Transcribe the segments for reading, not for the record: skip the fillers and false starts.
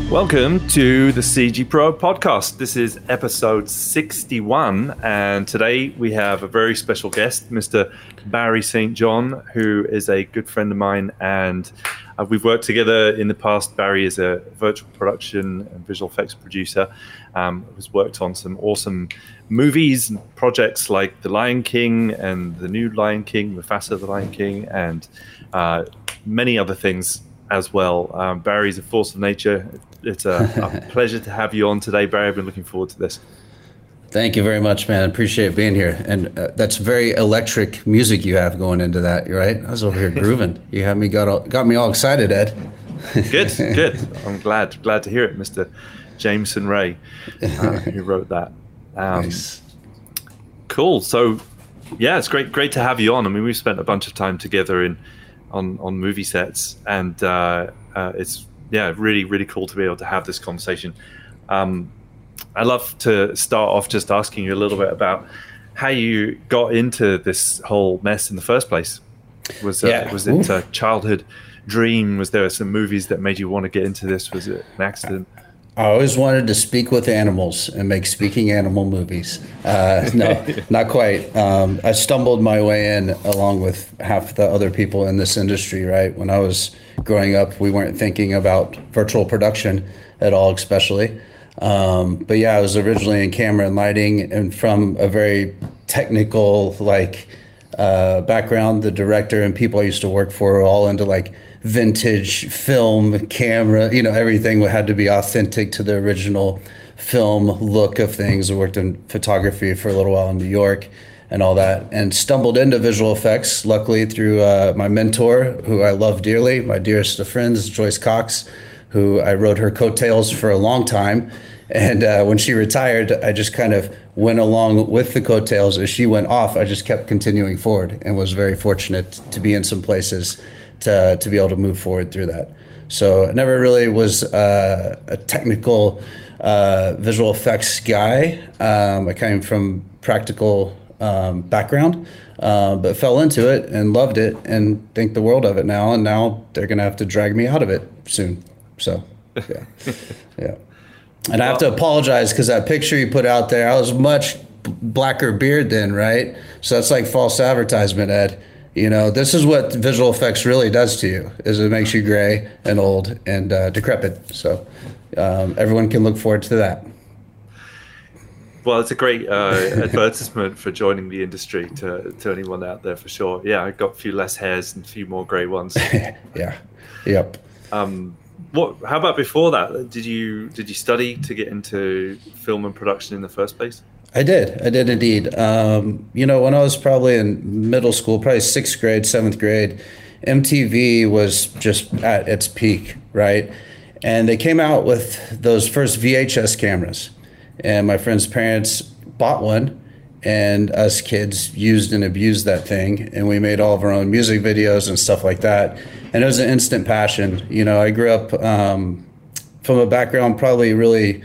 Welcome to the CG Pro podcast. This is episode 61, and today we have a very special guest, Mr. Barry St. John, who is a good friend of mine, and we've worked together in the past. Barry is a virtual production and visual effects producer, has worked on some awesome movies and projects like The Lion King and The New Lion King, Mufasa the Lion King, and many other things as well. Barry's a force of nature. It's a pleasure to have you on today, Barry. I've been looking forward to this. Thank you very much, man. Appreciate being here. And that's very electric music you have going into that, right? I was over here grooving. You have me got me all excited, Ed. Good. I'm glad to hear it, Mr. Jameson Ray, who wrote that. Nice. Cool. So, yeah, it's great to have you on. I mean, we've spent a bunch of time together on movie sets, and it's really cool to be able to have this conversation. I'd love to start off just asking you a little bit about how you got into this whole mess in the first place. Was it a childhood dream? Was there some movies that made you want to get into this? Was it an accident? I always wanted to speak with animals and make speaking animal movies. No, not quite. I stumbled my way in along with half the other people in this industry, right? When I was growing up, we weren't thinking about virtual production at all, especially. But yeah, I was originally in camera and lighting, and from a very technical background. The director and people I used to work for were all into vintage film, camera, everything had to be authentic to the original film look of things. I worked in photography for a little while in New York and all that, and stumbled into visual effects, luckily through my mentor, who I love dearly, my dearest of friends, Joyce Cox, who I rode her coattails for a long time. And when she retired, I just kind of went along with the coattails. As she went off, I just kept continuing forward and was very fortunate to be in some places to be able to move forward through that. So I never really was a technical visual effects guy. I came from practical background, but fell into it and loved it and think the world of it now. And now they're going to have to drag me out of it soon. So, yeah. Yeah. And I have to apologize because that picture you put out there, I was much blacker beard then, right? So that's like false advertisement, Ed. This is what visual effects really does to you, is it makes you gray and old and decrepit. So everyone can look forward to that. Well, it's a great advertisement for joining the industry to anyone out there, for sure. Yeah, I got a few less hairs and a few more gray ones. Yeah. Yep. How about before that? Did you study to get into film and production in the first place? I did indeed. When I was probably in middle school, probably 6th grade, 7th grade, MTV was just at its peak, right? And they came out with those first VHS cameras, and my friend's parents bought one, and us kids used and abused that thing, and we made all of our own music videos and stuff like that. And it was an instant passion. I grew up from a background probably really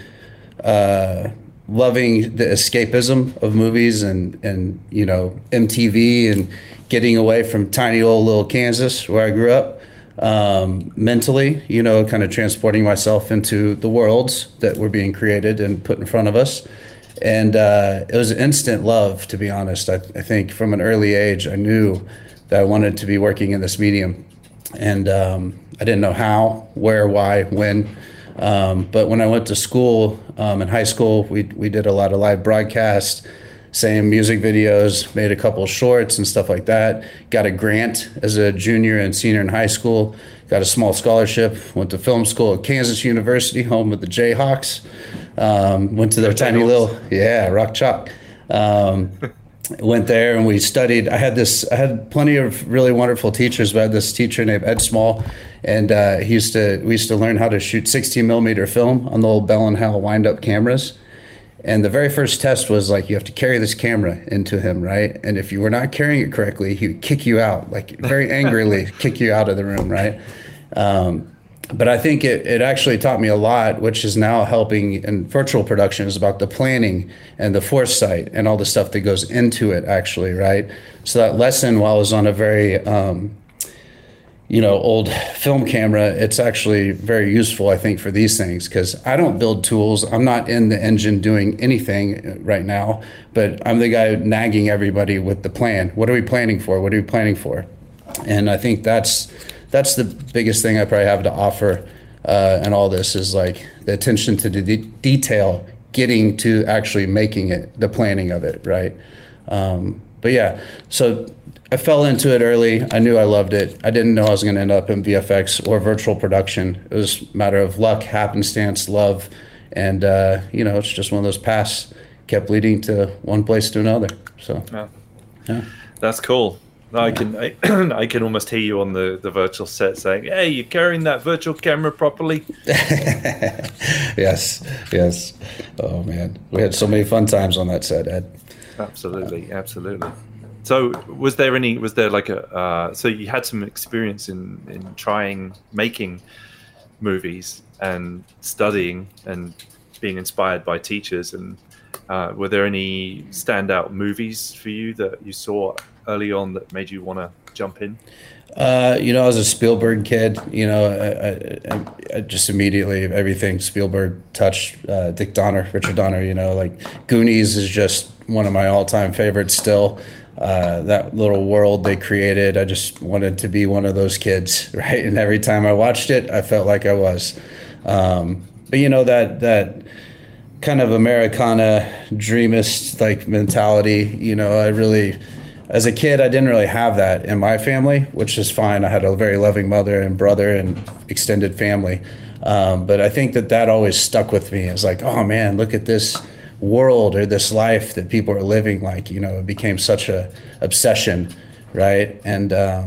loving the escapism of movies and MTV and getting away from tiny old little Kansas where I grew up, mentally, kind of transporting myself into the worlds that were being created and put in front of us. And it was instant love, to be honest. I think from an early age, I knew that I wanted to be working in this medium. And I didn't know how, where, why, when. But when I went to school, in high school, we did a lot of live broadcasts, same music videos, made a couple of shorts and stuff like that. Got a grant as a junior and senior in high school. Got a small scholarship. Went to film school at Kansas University, home of the Jayhawks. Went to their tiny little, Rock Chalk. Went there and we studied. I had plenty of really wonderful teachers, but I had this teacher named Ed Small, and we used to learn how to shoot 16 millimeter film on the old Bell and Howell wind up cameras. And the very first test was you have to carry this camera into him, right? And if you were not carrying it correctly, he would kick you out, very angrily kick you out of the room, right? But I think it actually taught me a lot, which is now helping in virtual production, is about the planning and the foresight and all the stuff that goes into it, actually, right? So that lesson, while I was on a very, old film camera, it's actually very useful, I think, for these things, because I don't build tools. I'm not in the engine doing anything right now, but I'm the guy nagging everybody with the plan. What are we planning for? What are we planning for? And I think that's the biggest thing I probably have to offer in all this, is like the attention to the detail, getting to actually making it, the planning of it, right? But yeah, so I fell into it early. I knew I loved it. I didn't know I was going to end up in VFX or virtual production. It was a matter of luck, happenstance, love, and it's just one of those paths kept leading to one place to another. So, yeah. That's cool. I can almost hear you on the virtual set saying, "Hey, you're carrying that virtual camera properly." Yes. Oh man, we had so many fun times on that set, Ed. Absolutely. So was there like so you had some experience in trying making movies and studying and being inspired by teachers, and were there any standout movies for you that you saw early on that made you want to jump in? I was a Spielberg kid. I just immediately, everything Spielberg touched, Richard Donner, like Goonies is just one of my all-time favorites still. That little world they created, I just wanted to be one of those kids, right? And every time I watched it, I felt like I was. But that kind of Americana dreamist like mentality, I really, as a kid, I didn't really have that in my family, which is fine. I had a very loving mother and brother and extended family. But I think that always stuck with me. It's like, oh man, look at this world or this life that people are living. Like, it became such a obsession, right? And,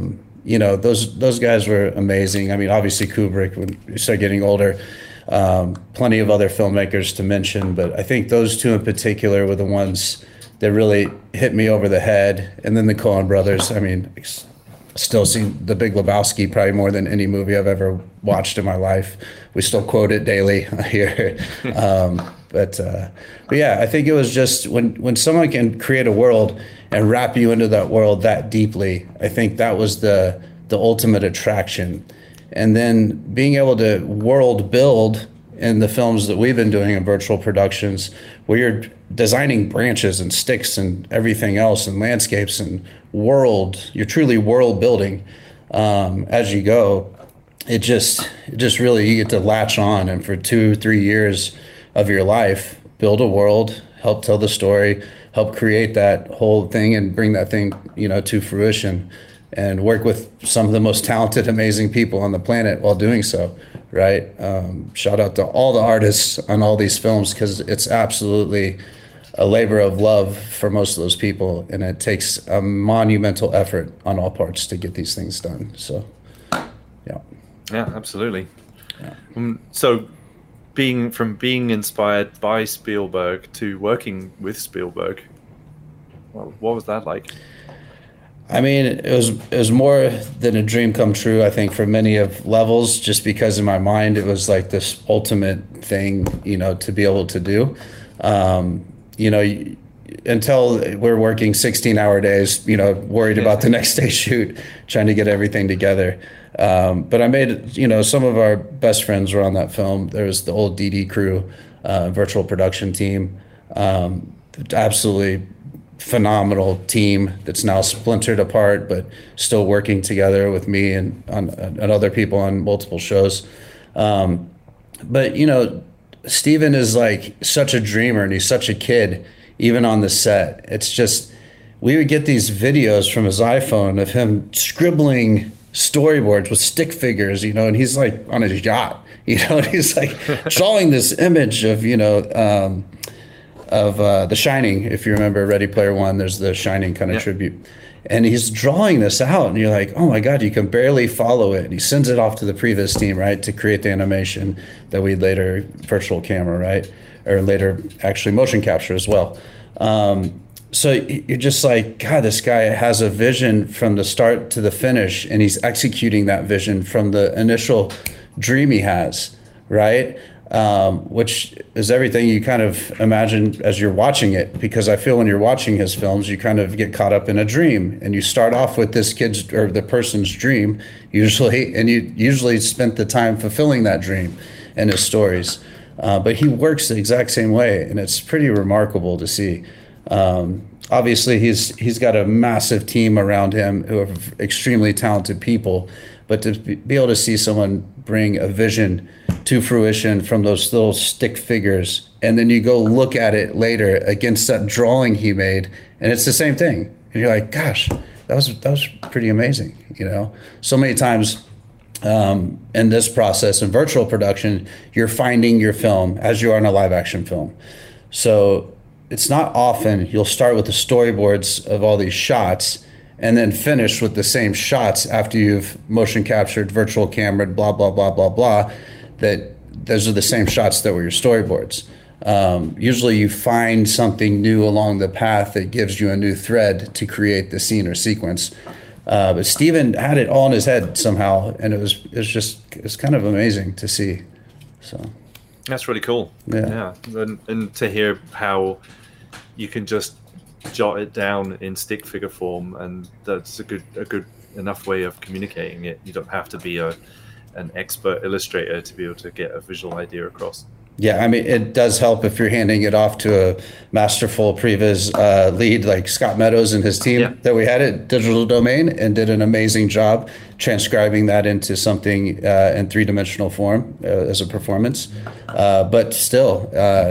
those guys were amazing. I mean, obviously Kubrick, when you start getting older, plenty of other filmmakers to mention, but I think those two in particular were the ones that really hit me over the head. And then the Coen brothers, I mean, still seen The Big Lebowski probably more than any movie I've ever watched in my life. We still quote it daily here. But yeah, I think it was just when someone can create a world and wrap you into that world that deeply, I think that was the ultimate attraction. And then being able to world build in the films that we've been doing in virtual productions, where you're designing branches and sticks and everything else and landscapes and you're truly world building as you go. It just really, you get to latch on, and for 2-3 years of your life, build a world, help tell the story, help create that whole thing and bring that thing, to fruition, and work with some of the most talented, amazing people on the planet while doing so, right? Shout out to all the artists on all these films, because it's absolutely a labor of love for most of those people, and it takes a monumental effort on all parts to get these things done. So, yeah. Yeah, absolutely. Yeah. So being inspired by Spielberg to working with Spielberg, what was that like? I mean, it was more than a dream come true, I think, for many of levels, just because in my mind it was like this ultimate thing, to be able to do. Until we're working 16-hour days, worried about the next day shoot, trying to get everything together. But I made, some of our best friends were on that film. There was the old DD crew, virtual production team, absolutely phenomenal team that's now splintered apart, but still working together with me and other people on multiple shows. But Steven is like such a dreamer, and he's such a kid, even on the set. It's just, we would get these videos from his iPhone of him scribbling storyboards with stick figures, and he's like on his yacht, and he's like drawing this image of, The Shining. If you remember Ready Player One, there's the Shining kind of tribute. And he's drawing this out, and you're like, oh my God, you can barely follow it. And he sends it off to the previs team, right, to create the animation that we'd later virtual camera, right, or later actually motion capture as well. So you're just like, God, this guy has a vision from the start to the finish, and he's executing that vision from the initial dream he has, right? which is everything you kind of imagine as you're watching it. Because I feel when you're watching his films, you kind of get caught up in a dream, and you start off with this kid's or the person's dream usually, and you usually spent the time fulfilling that dream in his stories. But he works the exact same way, and it's pretty remarkable to see. Obviously, he's got a massive team around him who are extremely talented people, but to be able to see someone bring a vision to fruition from those little stick figures, and then you go look at it later against that drawing he made, and it's the same thing, and you're like, gosh, that was pretty amazing, you know. So many times in this process in virtual production, you're finding your film as you are in a live action film. So it's not often you'll start with the storyboards of all these shots and then finish with the same shots after you've motion captured, virtual cameraed, blah, blah, blah, blah, blah, that those are the same shots that were your storyboards. Usually you find something new along the path that gives you a new thread to create the scene or sequence. But Steven had it all in his head somehow, and it's kind of amazing to see. So that's really cool. Yeah. And to hear how you can just jot it down in stick figure form, and that's a good enough way of communicating it. You don't have to be an expert illustrator to be able to get a visual idea across. Yeah, I mean, it does help if you're handing it off to a masterful previs lead like Scott Meadows and his team that we had at Digital Domain, and did an amazing job transcribing that into something in three-dimensional form as a performance. But still,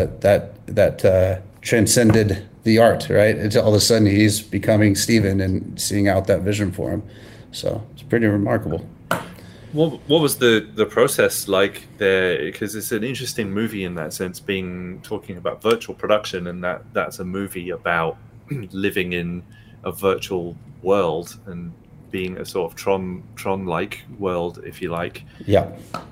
that transcended the art, right? It's all of a sudden he's becoming Steven and seeing out that vision for him. So it's pretty remarkable. What was the process like there? Because it's an interesting movie in that sense, talking about virtual production, and that's a movie about living in a virtual world and being a sort of Tron-like world, if you like. Yeah.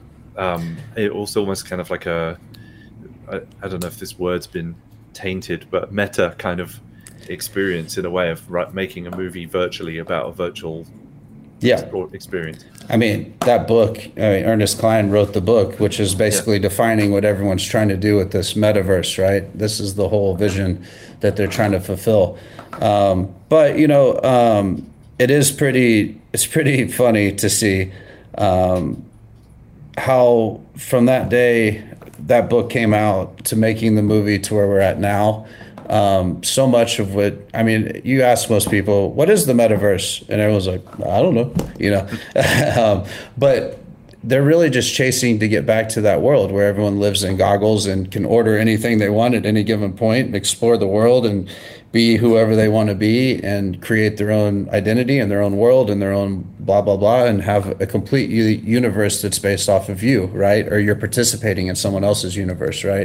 It also almost kind of like I don't know if this word's been tainted, but meta kind of experience in a way of making a movie virtually about a virtual experience. I mean, that book, Ernest Cline wrote the book, which is basically defining what everyone's trying to do with this metaverse, right? This is the whole vision that they're trying to fulfill. But, it's pretty funny to see how from that day that book came out to making the movie to where we're at now. So much of you ask most people, what is the metaverse? And everyone's like, I don't know, but they're really just chasing to get back to that world where everyone lives in goggles and can order anything they want at any given point and explore the world and be whoever they want to be and create their own identity and their own world and their own blah, blah, blah, and have a complete universe that's based off of you, right? Or you're participating in someone else's universe, right?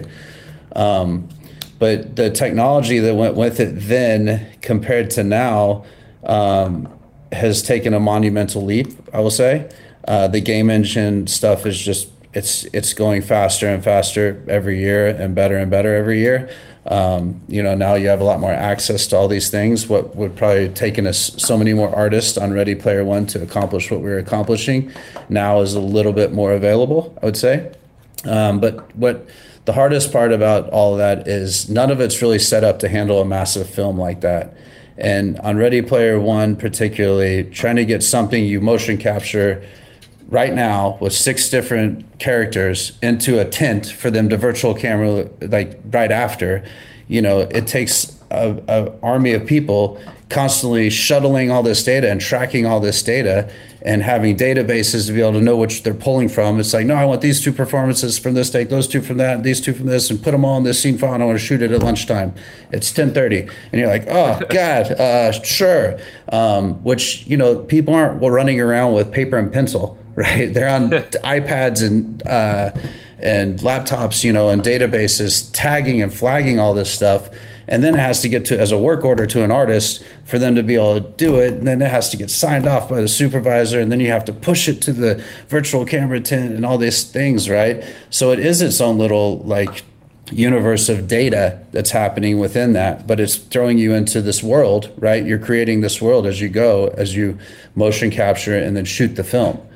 But the technology that went with it then compared to now has taken a monumental leap, I will say. The game engine stuff is just, it's going faster and faster every year and better every year. Now you have a lot more access to all these things. What would probably taken us so many more artists on Ready Player One to accomplish what we were accomplishing now is a little bit more available, I would say. But what the hardest part about all of that is none of it's really set up to handle a massive film like that. And on Ready Player One particularly, trying to get something you motion capture right now with 6 different characters into a tent for them to virtual camera like right after, it takes a army of people constantly shuttling all this data and tracking all this data and having databases to be able to know which they're pulling from. It's like, no, I want these 2 performances from this take, those 2 from that, these 2 from this, and put them all in this scene file, and I want to shoot it at lunchtime. It's 10:30. And you're like, oh, God, sure. Which, people aren't running around with paper and pencil, right? They're on iPads and laptops, and databases, tagging and flagging all this stuff. And then it has to get to as a work order to an artist for them to be able to do it. And then it has to get signed off by the supervisor. And then you have to push it to the virtual camera tent and all these things, right? So it is its own little universe of data that's happening within that, but it's throwing you into this world, right? You're creating this world as you go, as you motion capture it and then shoot the film.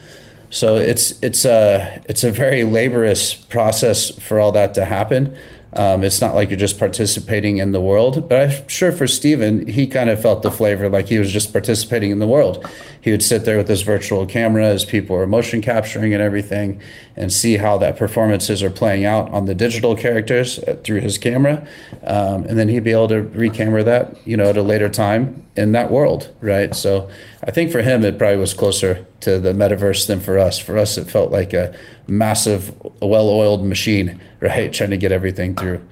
So it's a very laborious process for all that to happen. It's not like you're just participating in the world, but I'm sure for Steven, he kind of felt the flavor like he was just participating in the world. He would sit there with his virtual camera as people were motion capturing and everything and see how that performances are playing out on the digital characters through his camera. And then he'd be able to recamera that, at a later time in that world, right? So I think for him, it probably was closer to the metaverse than for us. For us, it felt like a massive, well-oiled machine, right? Trying to get everything through.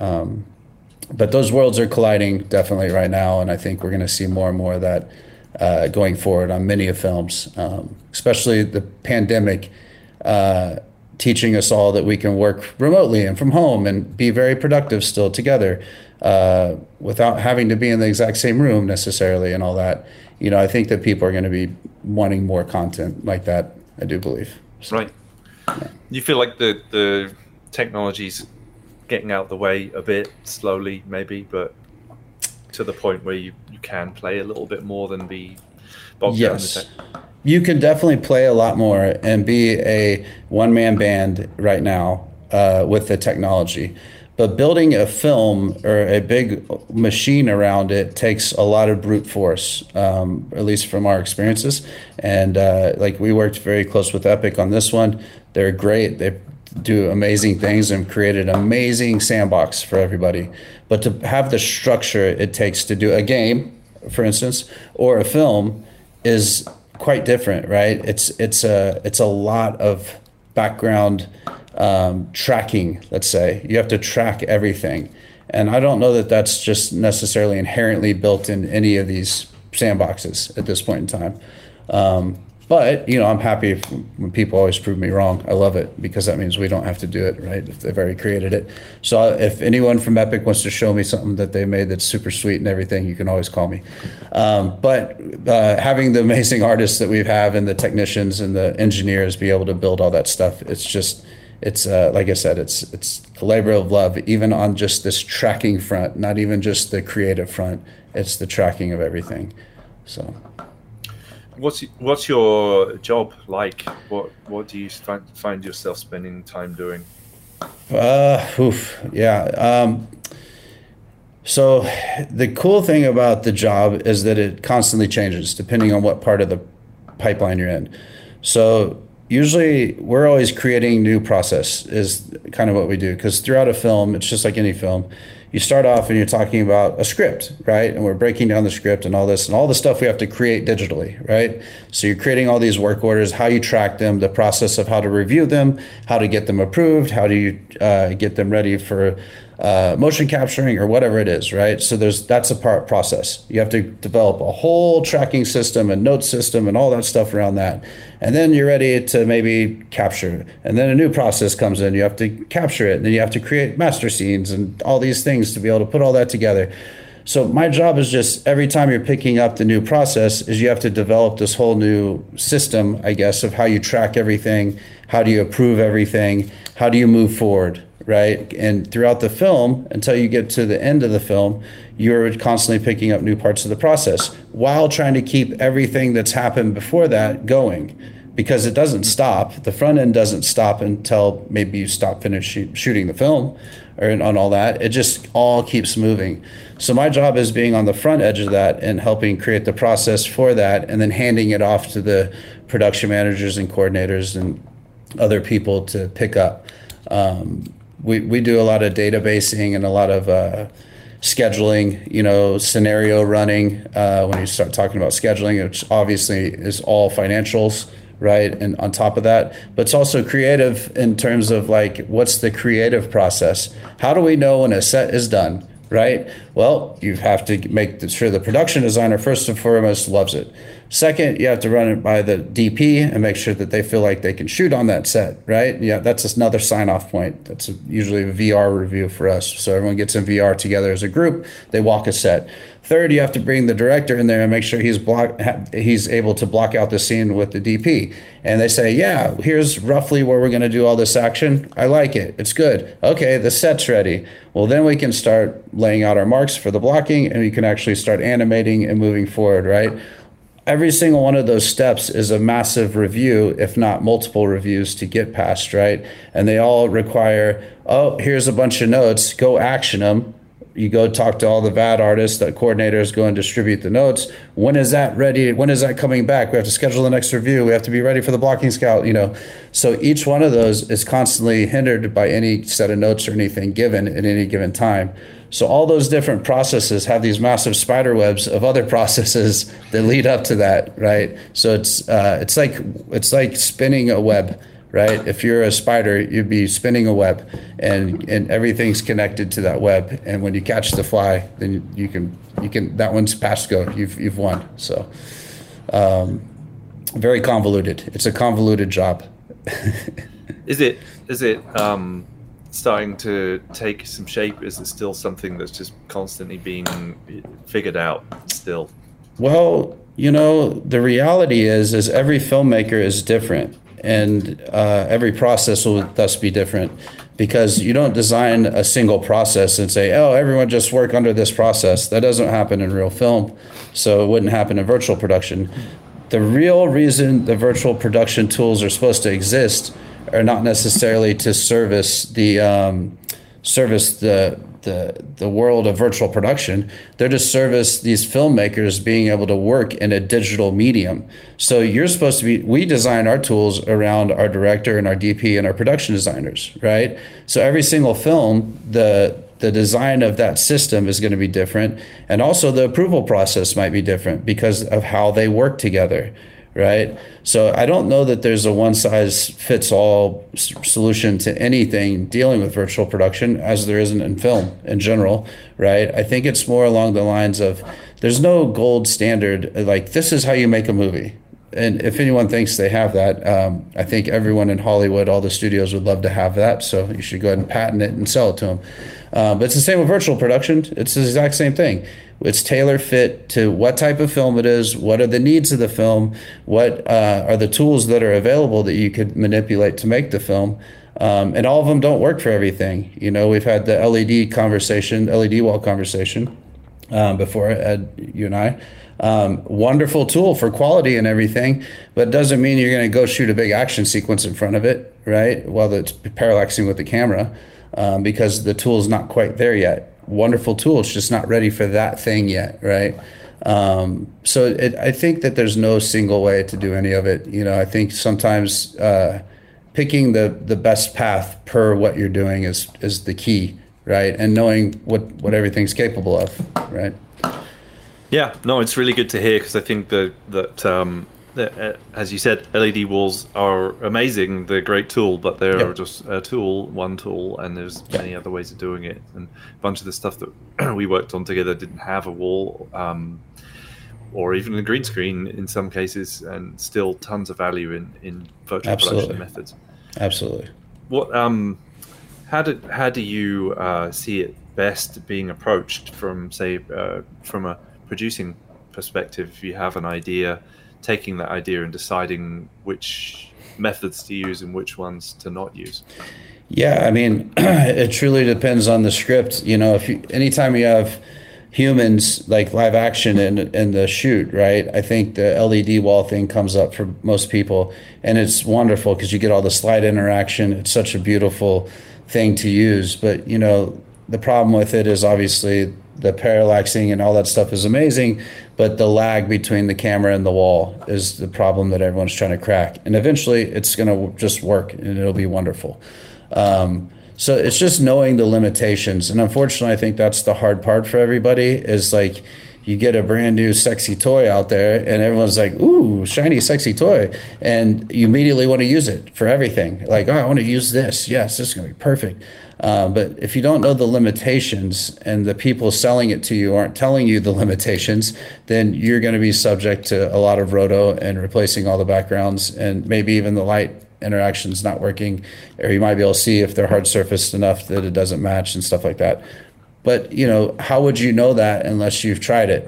But those worlds are colliding definitely right now, and I think we're going to see more and more of that going forward on many of films, especially the pandemic teaching us all that we can work remotely and from home and be very productive still together without having to be in the exact same room necessarily and all that. I think that people are going to be wanting more content like that, I do believe. So, right. Yeah. You feel like the technology's getting out of the way a bit slowly, maybe, but to the point where you can play a little bit more than be bogged down in the tech. You can definitely play a lot more and be a one-man band right now with the technology. But building a film or a big machine around it takes a lot of brute force, at least from our experiences. And we worked very close with Epic on this one. They're great. They do amazing things and create an amazing sandbox for everybody. But to have the structure it takes to do a game, for instance, or a film is quite different, right? It's a lot of background tracking, let's say. You have to track everything. And I don't know that that's just necessarily inherently built in any of these sandboxes at this point in time. But, I'm happy when people always prove me wrong. I love it because that means we don't have to do it, right? If they've already created it. So if anyone from Epic wants to show me something that they made that's super sweet and everything, you can always call me. But having the amazing artists that we have and the technicians and the engineers be able to build all that stuff, it's like I said, it's a labor of love, even on just this tracking front, not even just the creative front. It's the tracking of everything. So. What's your job like? What do you find yourself spending time doing? So the cool thing about the job is that it constantly changes depending on what part of the pipeline you're in. So usually we're always creating new process is kind of what we do, because throughout a film, it's just like any film. You start off and you're talking about a script, right? And we're breaking down the script and all this and all the stuff we have to create digitally, right? So you're creating all these work orders, how you track them, the process of how to review them, how to get them approved, how do you get them ready for motion capturing or whatever it is, right? So that's a process. You have to develop a whole tracking system and note system and all that stuff around that. And then you're ready to maybe capture. And then a new process comes in. You have to capture it. And then you have to create master scenes and all these things to be able to put all that together. So my job is just every time you're picking up the new process is you have to develop this whole new system, I guess, of how you track everything, how do you approve everything, how do you move forward, right? And throughout the film, until you get to the end of the film, you're constantly picking up new parts of the process while trying to keep everything that's happened before that going, because it doesn't stop. The front end doesn't stop until maybe you finish shooting the film or on all that. It just all keeps moving. So my job is being on the front edge of that and helping create the process for that, and then handing it off to the production managers and coordinators and other people to pick up. We do a lot of databasing and a lot of scheduling, scenario running. When you start talking about scheduling, which obviously is all financials, right? And on top of that, but it's also creative in terms of what's the creative process? How do we know when a set is done, right? Well, you have to make sure the production designer, first and foremost, loves it. Second, you have to run it by the DP and make sure that they feel like they can shoot on that set, right? Yeah, that's another sign-off point. That's usually a VR review for us. So everyone gets in VR together as a group. They walk a set. Third, you have to bring the director in there and make sure he's able to block out the scene with the DP. And they say, yeah, here's roughly where we're going to do all this action. I like it. It's good. Okay, the set's ready. Well, then we can start laying out our marks for the blocking, and we can actually start animating and moving forward, right? every single one of those steps is a massive review, if not multiple reviews to get past, right? And they all require, oh, here's a bunch of notes, go action them. You go talk to all the VAD artists, the coordinators, go and distribute the notes. When is that ready? When is that coming back? We have to schedule the next review. We have to be ready for the blocking scout, So each one of those is constantly hindered by any set of notes or anything given at any given time. So all those different processes have these massive spider webs of other processes that lead up to that, right? So it's like spinning a web. Right? If you're a spider, you'd be spinning a web, and everything's connected to that web. And when you catch the fly, then you can that one's past go. You've won. So very convoluted. It's a convoluted job. Is it starting to take some shape? Is it still something that's just constantly being figured out still? Well, the reality is every filmmaker is different. And every process will thus be different, because you don't design a single process and say, oh, everyone just work under this process. That doesn't happen in real film, so it wouldn't happen in virtual production. The real reason the virtual production tools are supposed to exist are not necessarily to service the world of virtual production. They're to service these filmmakers being able to work in a digital medium. So we design our tools around our director and our DP and our production designers, right? So every single film, the design of that system is going to be different. And also the approval process might be different because of how they work together, right? So I don't know that there's a one-size-fits-all solution to anything dealing with virtual production, as there isn't in film in general, right? I think it's more along the lines of there's no gold standard, like this is how you make a movie. And if anyone thinks they have that, I think everyone in Hollywood, all the studios would love to have that. So you should go ahead and patent it and sell it to them. But it's the same with virtual production. It's the exact same thing. It's tailor fit to what type of film it is, what are the needs of the film, what are the tools that are available that you could manipulate to make the film. And all of them don't work for everything. We've had the LED wall conversation before, Ed, you and I. Wonderful tool for quality and everything, but it doesn't mean you're going to go shoot a big action sequence in front of it, right? While it's parallaxing with the camera, because the tool is not quite there yet. Wonderful tool, it's just not ready for that thing yet, right? I think that there's no single way to do any of it. I think sometimes picking the best path per what you're doing is the key, right? And knowing what everything's capable of, right? Yeah, no, it's really good to hear, because I think that as you said, LED walls are amazing. They're a great tool, but they're just one tool, and there's many other ways of doing it. And a bunch of the stuff that we worked on together didn't have a wall, or even a green screen in some cases, and still tons of value in virtual production methods. Absolutely. What? How do you see it best being approached from, say, from a producing perspective? If you have an idea, taking that idea and deciding which methods to use and which ones to not use. Yeah, I mean, it truly depends on the script. Anytime you have humans, like live action in the shoot, right? I think the LED wall thing comes up for most people, and it's wonderful because you get all the slide interaction. It's such a beautiful thing to use, but the problem with it is obviously the parallaxing and all that stuff is amazing, but the lag between the camera and the wall is the problem that everyone's trying to crack. And eventually it's going to just work and it'll be wonderful. So it's just knowing the limitations. And unfortunately, I think that's the hard part for everybody, is like you get a brand new sexy toy out there and everyone's like, ooh, shiny, sexy toy. And you immediately want to use it for everything. Like, oh, I want to use this. Yes, this is going to be perfect. But if you don't know the limitations and the people selling it to you aren't telling you the limitations, then you're going to be subject to a lot of roto and replacing all the backgrounds, and maybe even the light interactions not working, or you might be able to see if they're hard surfaced enough that it doesn't match and stuff like that. But, how would you know that unless you've tried it,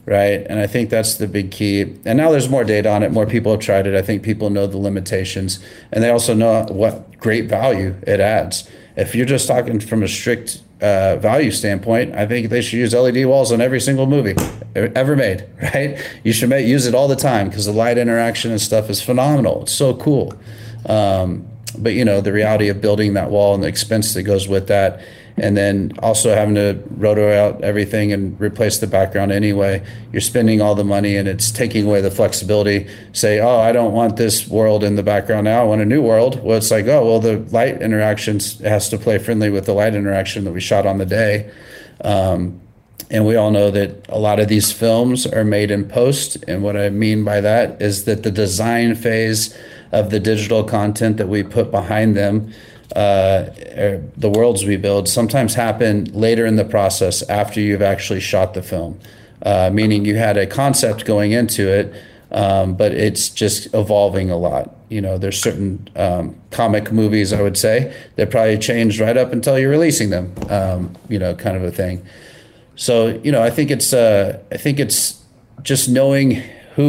right? And I think that's the big key. And now there's more data on it. More people have tried it. I think people know the limitations, and they also know what great value it adds. If you're just talking from a strict value standpoint, I think they should use LED walls on every single movie ever made, right? You should use it all the time because the light interaction and stuff is phenomenal. It's so cool. But the reality of building that wall and the expense that goes with that, and then also having to roto out everything and replace the background anyway, you're spending all the money and it's taking away the flexibility. Say, oh, I don't want this world in the background now, I want a new world. Well, it's like, oh, well, the light interactions has to play friendly with the light interaction that we shot on the day. And we all know that a lot of these films are made in post. And what I mean by that is that the design phase of the digital content that we put behind them, the worlds we build, sometimes happen later in the process after you've actually shot the film. Meaning you had a concept going into it, but it's just evolving a lot. There's certain comic movies, I would say, that probably changed right up until you're releasing them, kind of a thing. So, I think it's just knowing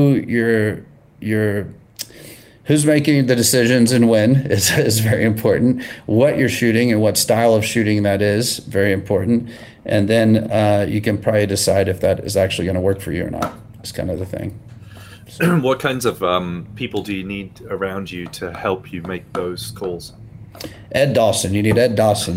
who's making the decisions and when is very important. What you're shooting and what style of shooting that is very important. And then you can probably decide if that is actually going to work for you or not. It's kind of the thing. So. What kinds of people do you need around you to help you make those calls? Ed Dawson. You need Ed Dawson.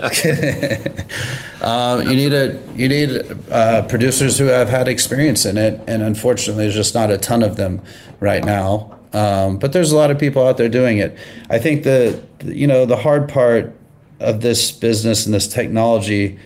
You need producers who have had experience in it, and unfortunately, there's just not a ton of them right now. But there's a lot of people out there doing it. I think the hard part of this business and this technology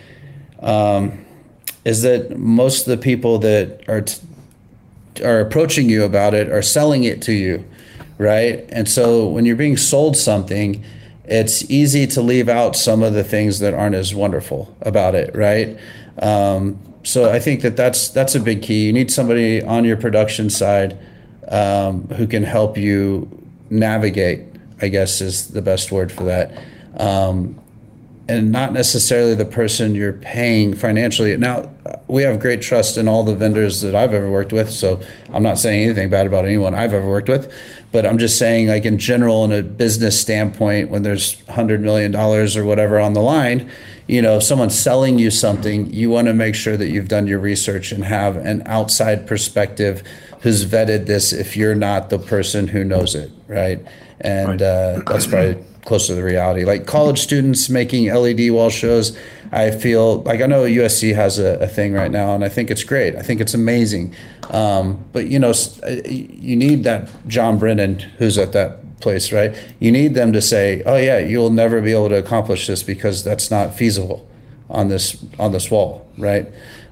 is that most of the people that are approaching you about it are selling it to you, right? And so when you're being sold something, it's easy to leave out some of the things that aren't as wonderful about it, right? So I think that's a big key. You need somebody on your production side who can help you navigate, I guess is the best word for that. And not necessarily the person you're paying financially. Now, we have great trust in all the vendors that I've ever worked with, so I'm not saying anything bad about anyone I've ever worked with, but I'm just saying, like, in general, in a business standpoint, when there's $100 million or whatever on the line, if someone's selling you something, you want to make sure that you've done your research and have an outside perspective who's vetted this if you're not the person who knows it, right? And that's probably close to the reality. Like college students making LED wall shows, I feel like, I know USC has a thing right now, and I think it's great. I think it's amazing. But you need that John Brennan who's at that place, right? You need them to say, oh yeah, you'll never be able to accomplish this because that's not feasible on this wall, right?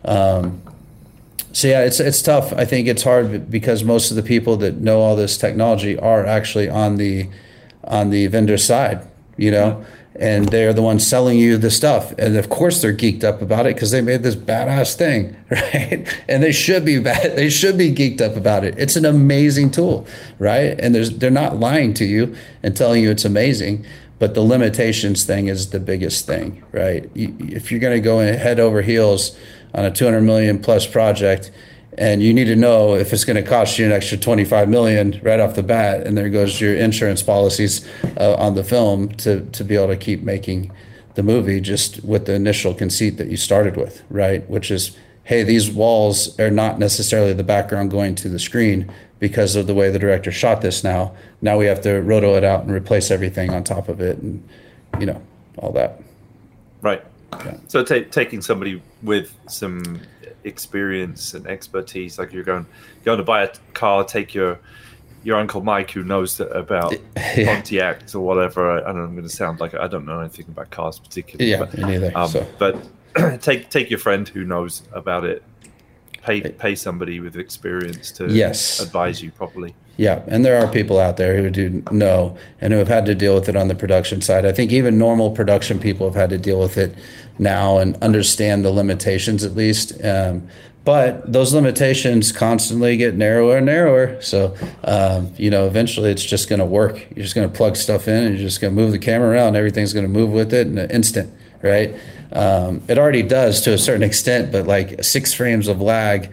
So yeah, it's tough. I think it's hard because most of the people that know all this technology are actually on the vendor side, and they're the ones selling you the stuff. And of course they're geeked up about it because they made this badass thing, right? And they should be geeked up about it. It's an amazing tool, right? And they're not lying to you and telling you it's amazing, but the limitations thing is the biggest thing, right? If you're going to go in head over heels on a 200 million plus project, and you need to know if it's going to cost you an extra 25 million right off the bat, and there goes your insurance policies on the film to be able to keep making the movie just with the initial conceit that you started with, right? Which is, hey, these walls are not necessarily the background going to the screen because of the way the director shot this now. Now we have to roto it out and replace everything on top of it and, all that. Right. Yeah. So taking somebody with some experience and expertise, like you're going to buy a car, take your Uncle Mike who knows about Pontiacs or whatever. I don't know, I'm going to sound like I don't know anything about cars particularly. Yeah, me neither. But take your friend who knows about it. Pay somebody with experience to advise you properly. Yeah, and there are people out there who do know and who have had to deal with it on the production side. I think even normal production people have had to deal with it now and understand the limitations at least. But those limitations constantly get narrower and narrower. So, eventually it's just going to work. You're just going to plug stuff in and you're just going to move the camera around. Everything's going to move with it in an instant, right? It already does to a certain extent, but like 6 frames of lag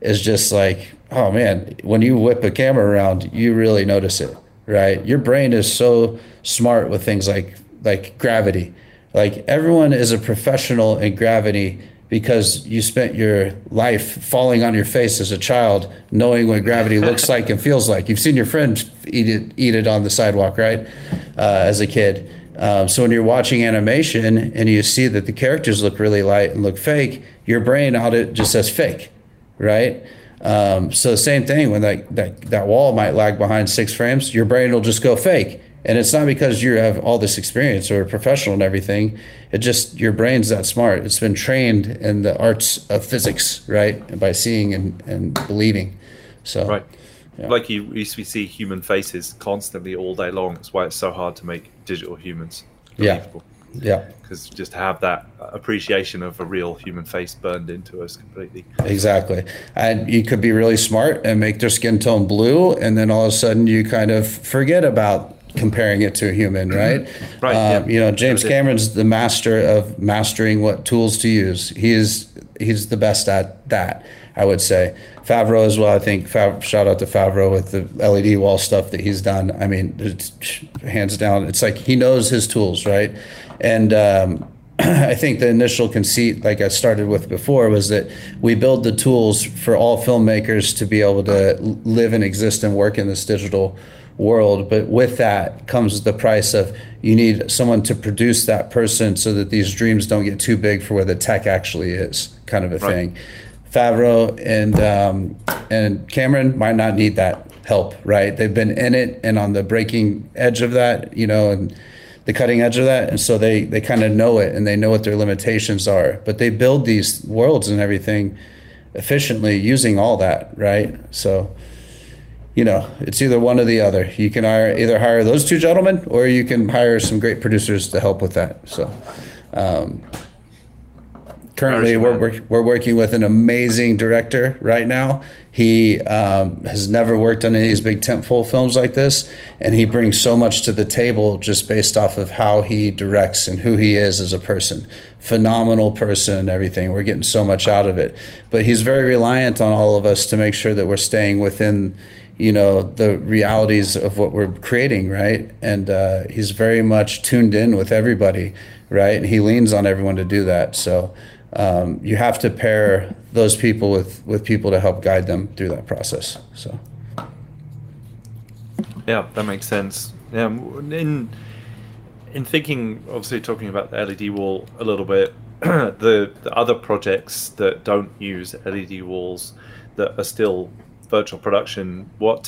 is just like, oh man, when you whip a camera around, you really notice it, right? Your brain is so smart with things like gravity. Like everyone is a professional in gravity because you spent your life falling on your face as a child, knowing what gravity looks like and feels like. You've seen your friend eat it on the sidewalk, right? As a kid. So when you're watching animation and you see that the characters look really light and look fake, your brain out it just says fake, right? So the same thing when that wall might lag behind 6 frames, your brain will just go fake. And it's not because you have all this experience or a professional and everything. It just, your brain's that smart. It's been trained in the arts of physics, right? By seeing and believing. So, right. Yeah. Like we see human faces constantly all day long. That's why it's so hard to make digital humans believable. Yeah. Because just have that appreciation of a real human face burned into us completely. Exactly. And you could be really smart and make their skin tone blue. And then all of a sudden you kind of forget about comparing it to a human, right? Right. You know, James Cameron's the master of mastering what tools to use. He's the best at that, I would say. Favreau as well. I think shout out to Favreau with the LED wall stuff that he's done. I mean, it's, hands down, it's like he knows his tools, right? And I think the initial conceit, like I started with before, was that we build the tools for all filmmakers to be able to live and exist and work in this digital world. But with that comes the price of you need someone to produce that person so that these dreams don't get too big for where the tech actually is, kind of a thing. Favreau and Cameron might not need that help, right? They've been in it and on the breaking edge of that, you know, and the cutting edge of that. And so they kind of know it and they know what their limitations are. But they build these worlds and everything efficiently using all that, right? So, you know, it's either one or the other. You can either hire those two gentlemen or you can hire some great producers to help with that. So currently we're working with an amazing director right now. He has never worked on any of these big tentpole films like this, and he brings so much to the table just based off of how he directs and who he is as a person. Phenomenal person and everything. We're getting so much out of it. But he's very reliant on all of us to make sure that we're staying within, you know, the realities of what we're creating, right? And he's very much tuned in with everybody, right? And he leans on everyone to do that. So you have to pair those people with people to help guide them through that process. So, yeah, that makes sense. Yeah, in thinking, obviously talking about the LED wall a little bit, the other projects that don't use LED walls that are still virtual production, what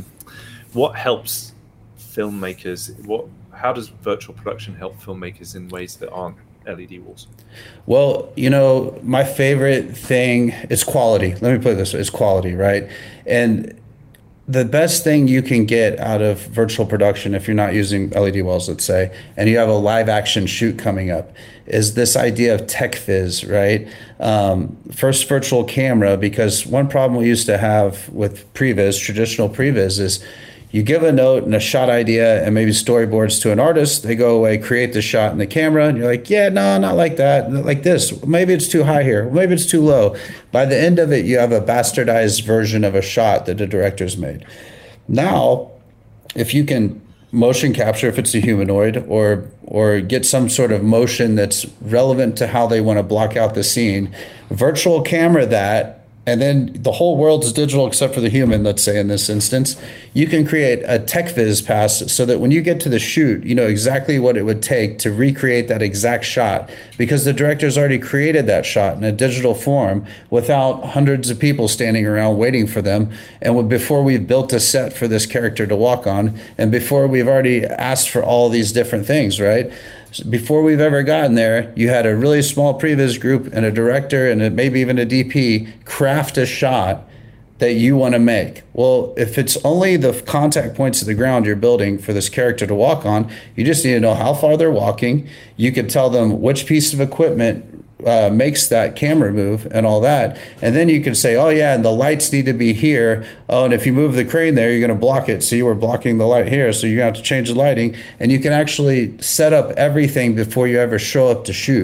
helps filmmakers? How does virtual production help filmmakers in ways that aren't LED walls? Well, you know, my favorite thing is quality. Let me put it this way, it's quality, right? And the best thing you can get out of virtual production, if you're not using LED walls, let's say, and you have a live action shoot coming up, is this idea of tech viz, right? First virtual camera, because one problem we used to have with previs, traditional previs, is you give a note and a shot idea and maybe storyboards to an artist. They go away, create the shot in the camera, and you're like, yeah, no, not like that, like this. Maybe it's too high here. Maybe it's too low. By the end of it, you have a bastardized version of a shot that the director's made. Now, if you can motion capture, if it's a humanoid, or get some sort of motion that's relevant to how they want to block out the scene, virtual camera that, and then the whole world's digital except for the human, let's say in this instance, you can create a tech viz pass so that when you get to the shoot, you know exactly what it would take to recreate that exact shot, because the director's already created that shot in a digital form without hundreds of people standing around waiting for them. And before we've built a set for this character to walk on, and before we've already asked for all these different things, right? Before we've ever gotten there, you had a really small previs group and a director and maybe even a DP craft a shot that you want to make. Well, if it's only the contact points of the ground you're building for this character to walk on, you just need to know how far they're walking. You could tell them which piece of equipment makes that camera move and all that. And then you can say, oh yeah, and the lights need to be here. Oh, and if you move the crane there, you're going to block it. So you were blocking the light here. So you're going to have to change the lighting. And you can actually set up everything before you ever show up to shoot.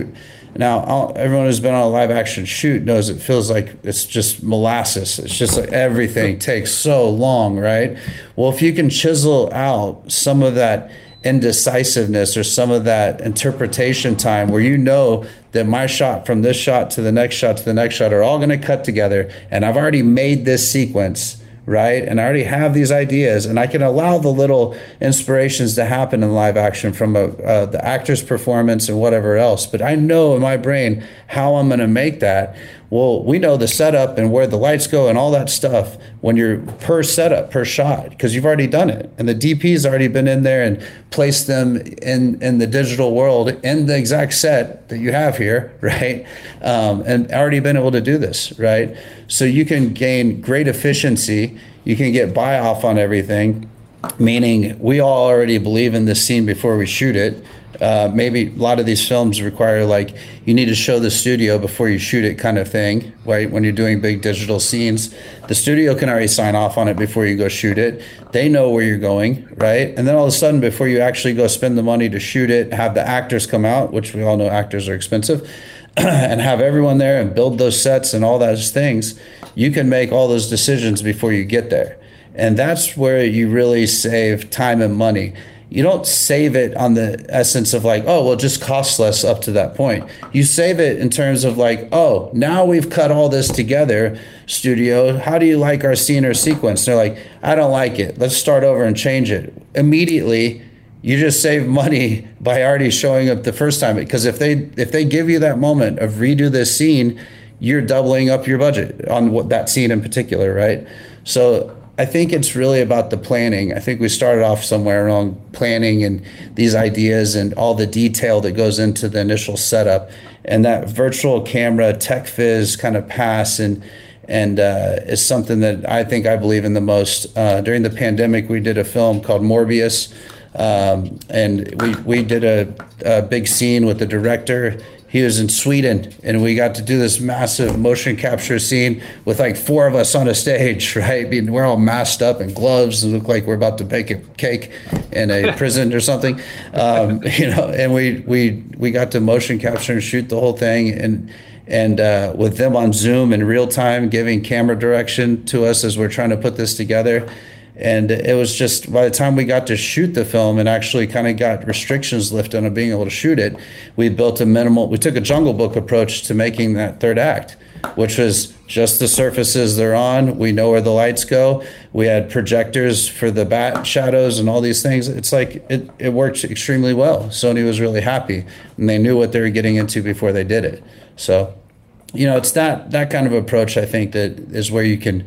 Now, everyone who's been on a live action shoot knows it feels like it's just molasses. It's just like everything takes so long, right? Well, if you can chisel out some of that indecisiveness or some of that interpretation time where you know that my shot from this shot to the next shot to the next shot are all going to cut together, and I've already made this sequence, right? And I already have these ideas, and I can allow the little inspirations to happen in live action from the actor's performance and whatever else. But I know in my brain how I'm going to make that. Well, we know the setup and where the lights go and all that stuff when you're per setup, per shot, because you've already done it. And the DP's already been in there and placed them in the digital world in the exact set that you have here, right? And already been able to do this, right? So you can gain great efficiency. You can get buy off on everything, meaning we all already believe in this scene before we shoot it. Maybe a lot of these films require like you need to show the studio before you shoot it kind of thing, right? When you're doing big digital scenes, the studio can already sign off on it before you go shoot it. They know where you're going, right? And then all of a sudden, before you actually go spend the money to shoot it, have the actors come out, which we all know actors are expensive, and have everyone there and build those sets and all those things, you can make all those decisions before you get there. And that's where you really save time and money. You don't save it on the essence of like, oh, well, it just costs less up to that point. You save it in terms of like, oh, now we've cut all this together, studio. How do you like our scene or sequence? They're like, I don't like it. Let's start over and change it. Immediately, you just save money by already showing up the first time. Because if they give you that moment of redo this scene, you're doubling up your budget on that scene in particular, right? So I think it's really about the planning. I think we started off somewhere around planning and these ideas and all the detail that goes into the initial setup, and that virtual camera tech fizz kind of pass and is something that I believe in the most. During the pandemic, we did a film called Morbius, and we did a big scene with the director. He was in Sweden, and we got to do this massive motion capture scene with like 4 of us on a stage, right? We're all masked up in gloves and look like we're about to bake a cake in a prison or something, and we got to motion capture and shoot the whole thing, and with them on Zoom in real time, giving camera direction to us as we're trying to put this together. And it was just, by the time we got to shoot the film and actually kind of got restrictions lifted on being able to shoot it, we took a Jungle Book approach to making that third act, which was just the surfaces they're on. We know where the lights go. We had projectors for the bat shadows and all these things. It's like, it worked extremely well. Sony was really happy, and they knew what they were getting into before they did it. So, it's that kind of approach, I think, that is where you can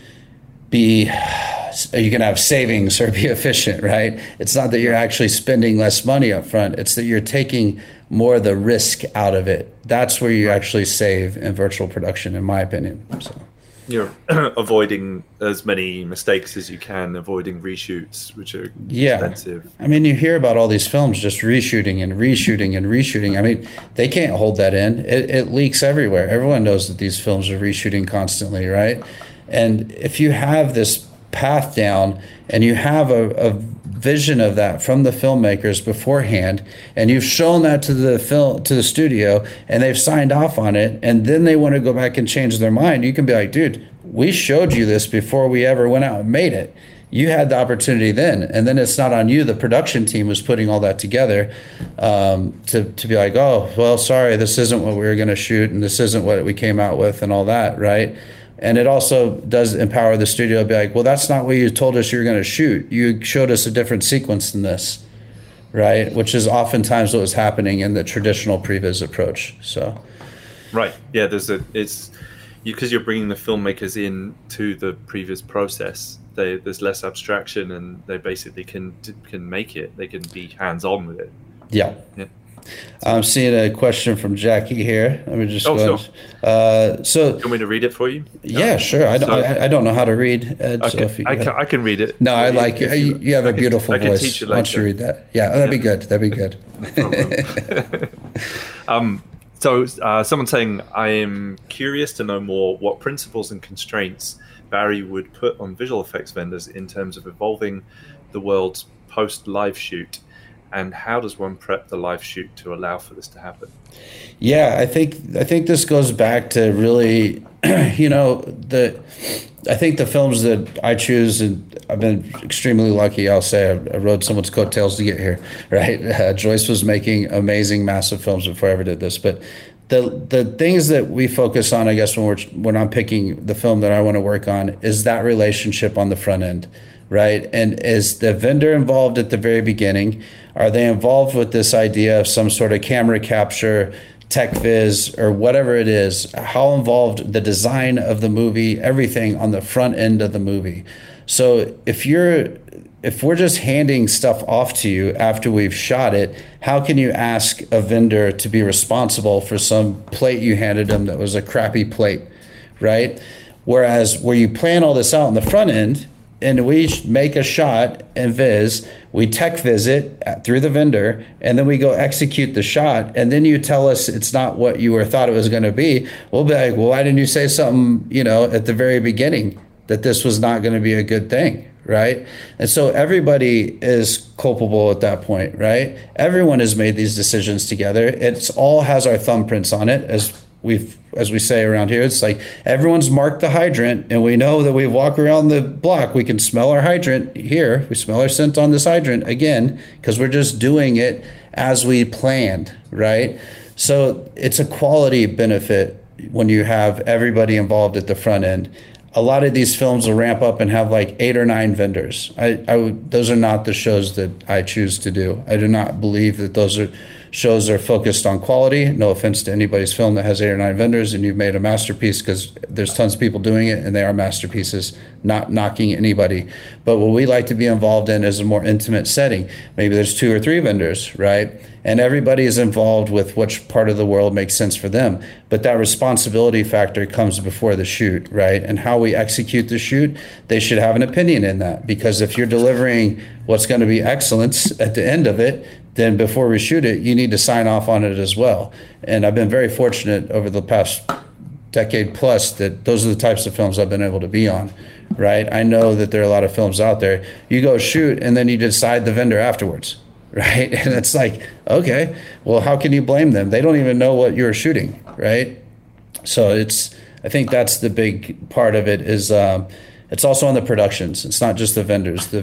have savings or be efficient, right? It's not that you're actually spending less money up front. It's that you're taking more of the risk out of it. That's where you actually save in virtual production, in my opinion. So you're avoiding as many mistakes as you can, avoiding reshoots, which are expensive. I mean, you hear about all these films just reshooting and reshooting and reshooting. I mean, they can't hold that in. It leaks everywhere. Everyone knows that these films are reshooting constantly, right? And if you have this path down and you have a vision of that from the filmmakers beforehand, and you've shown that to the studio, and they've signed off on it, and then they want to go back and change their mind, you can be like, dude, we showed you this before we ever went out and made it. You had the opportunity then, and then it's not on you. The production team was putting all that together to be like, oh, well, sorry, this isn't what we were going to shoot, and this isn't what we came out with, and all that, right? And it also does empower the studio to be like, well, that's not what you told us you were going to shoot. You showed us a different sequence than this, right? Which is oftentimes what was happening in the traditional previs approach. So, right, yeah, because you're bringing the filmmakers in to the previous process. There's less abstraction, and they basically can make it. They can be hands-on with it. Yeah. I'm seeing a question from Jackie here. Let me just go. Sure. So, you want me to read it for you? Yeah, sure. I don't know how to read. Ed, okay. So I can read it. No, I like it. You have a beautiful voice. I can teach you later. Why don't you read that? Yeah, that'd be good. That'd be good. So someone's saying, I am curious to know more what principles and constraints Barry would put on visual effects vendors in terms of evolving the world's post-live shoot. and how does one prep the live shoot to allow for this to happen? Yeah, I think this goes back to really, I think the films that I choose, and I've been extremely lucky. I'll say I rode someone's coattails to get here, right? Joyce was making amazing, massive films before I ever did this, but the things that we focus on, I guess, when I'm picking the film that I want to work on, is that relationship on the front end, right? And is the vendor involved at the very beginning? Are they involved with this idea of some sort of camera capture, tech viz, or whatever it is? How involved the design of the movie, everything on the front end of the movie? So if we're just handing stuff off to you after we've shot it, how can you ask a vendor to be responsible for some plate you handed them that was a crappy plate, right? Whereas where you plan all this out on the front end, and we make a shot and viz, we tech visit through the vendor, and then we go execute the shot, and then you tell us it's not what you thought it was going to be. We'll be like, well, why didn't you say something, at the very beginning that this was not going to be a good thing, right? And so everybody is culpable at that point, right? Everyone has made these decisions together. It's all has our thumbprints on it, as we say around here. It's like everyone's marked the hydrant, and we know that we walk around the block, we can smell our hydrant here. We smell our scent on this hydrant again, because we're just doing it as we planned, right? So it's a quality benefit when you have everybody involved at the front end. A lot of these films will ramp up and have like 8 or 9 vendors. Those are not the shows that I choose to do. I do not believe that those shows are focused on quality. No offense to anybody's film that has 8 or 9 vendors and you've made a masterpiece, because there's tons of people doing it and they are masterpieces, not knocking anybody. But what we like to be involved in is a more intimate setting. Maybe there's 2 or 3 vendors, right? And everybody is involved with which part of the world makes sense for them. But that responsibility factor comes before the shoot, right? And how we execute the shoot, they should have an opinion in that. Because if you're delivering what's going to be excellence at the end of it, then before we shoot it, you need to sign off on it as well. And I've been very fortunate over the past decade plus that those are the types of films I've been able to be on, right? I know that there are a lot of films out there. You go shoot and then you decide the vendor afterwards, right? And it's like, okay, well, how can you blame them? They don't even know what you're shooting, right? So I think that's the big part of it is it's also on the productions. It's not just the vendors.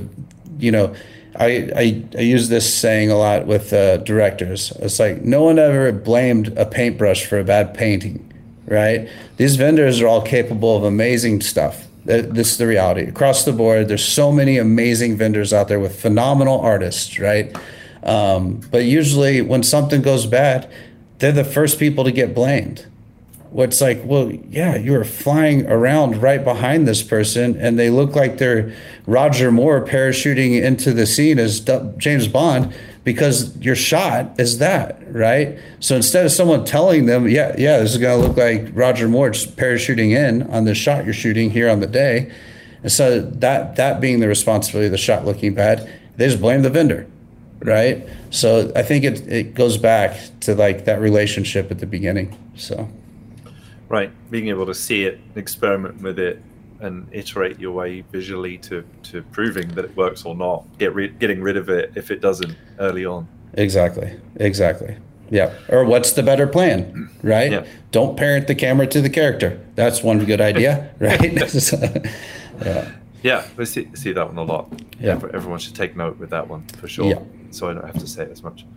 I use this saying a lot with directors. It's like no one ever blamed a paintbrush for a bad painting, right? These vendors are all capable of amazing stuff. This is the reality. Across the board, there's so many amazing vendors out there with phenomenal artists, right? But usually when something goes bad, they're the first people to get blamed. What's like, well, yeah, you were flying around right behind this person and they look like they're Roger Moore parachuting into the scene as James Bond because your shot is that, right? So instead of someone telling them, yeah, this is going to look like Roger Moore just parachuting in on the shot you're shooting here on the day. And so that being the responsibility of the shot looking bad, they just blame the vendor, right? So I think it goes back to like that relationship at the beginning, so. Right, being able to see it, experiment with it, and iterate your way visually to proving that it works or not. Getting rid of it if it doesn't early on. Exactly. Yeah. Or what's the better plan, right? Yeah. Don't parent the camera to the character. That's one good idea, right? Yeah. Yeah, we see that one a lot. Yeah. Everyone should take note with that one for sure. Yeah. So I don't have to say it as much.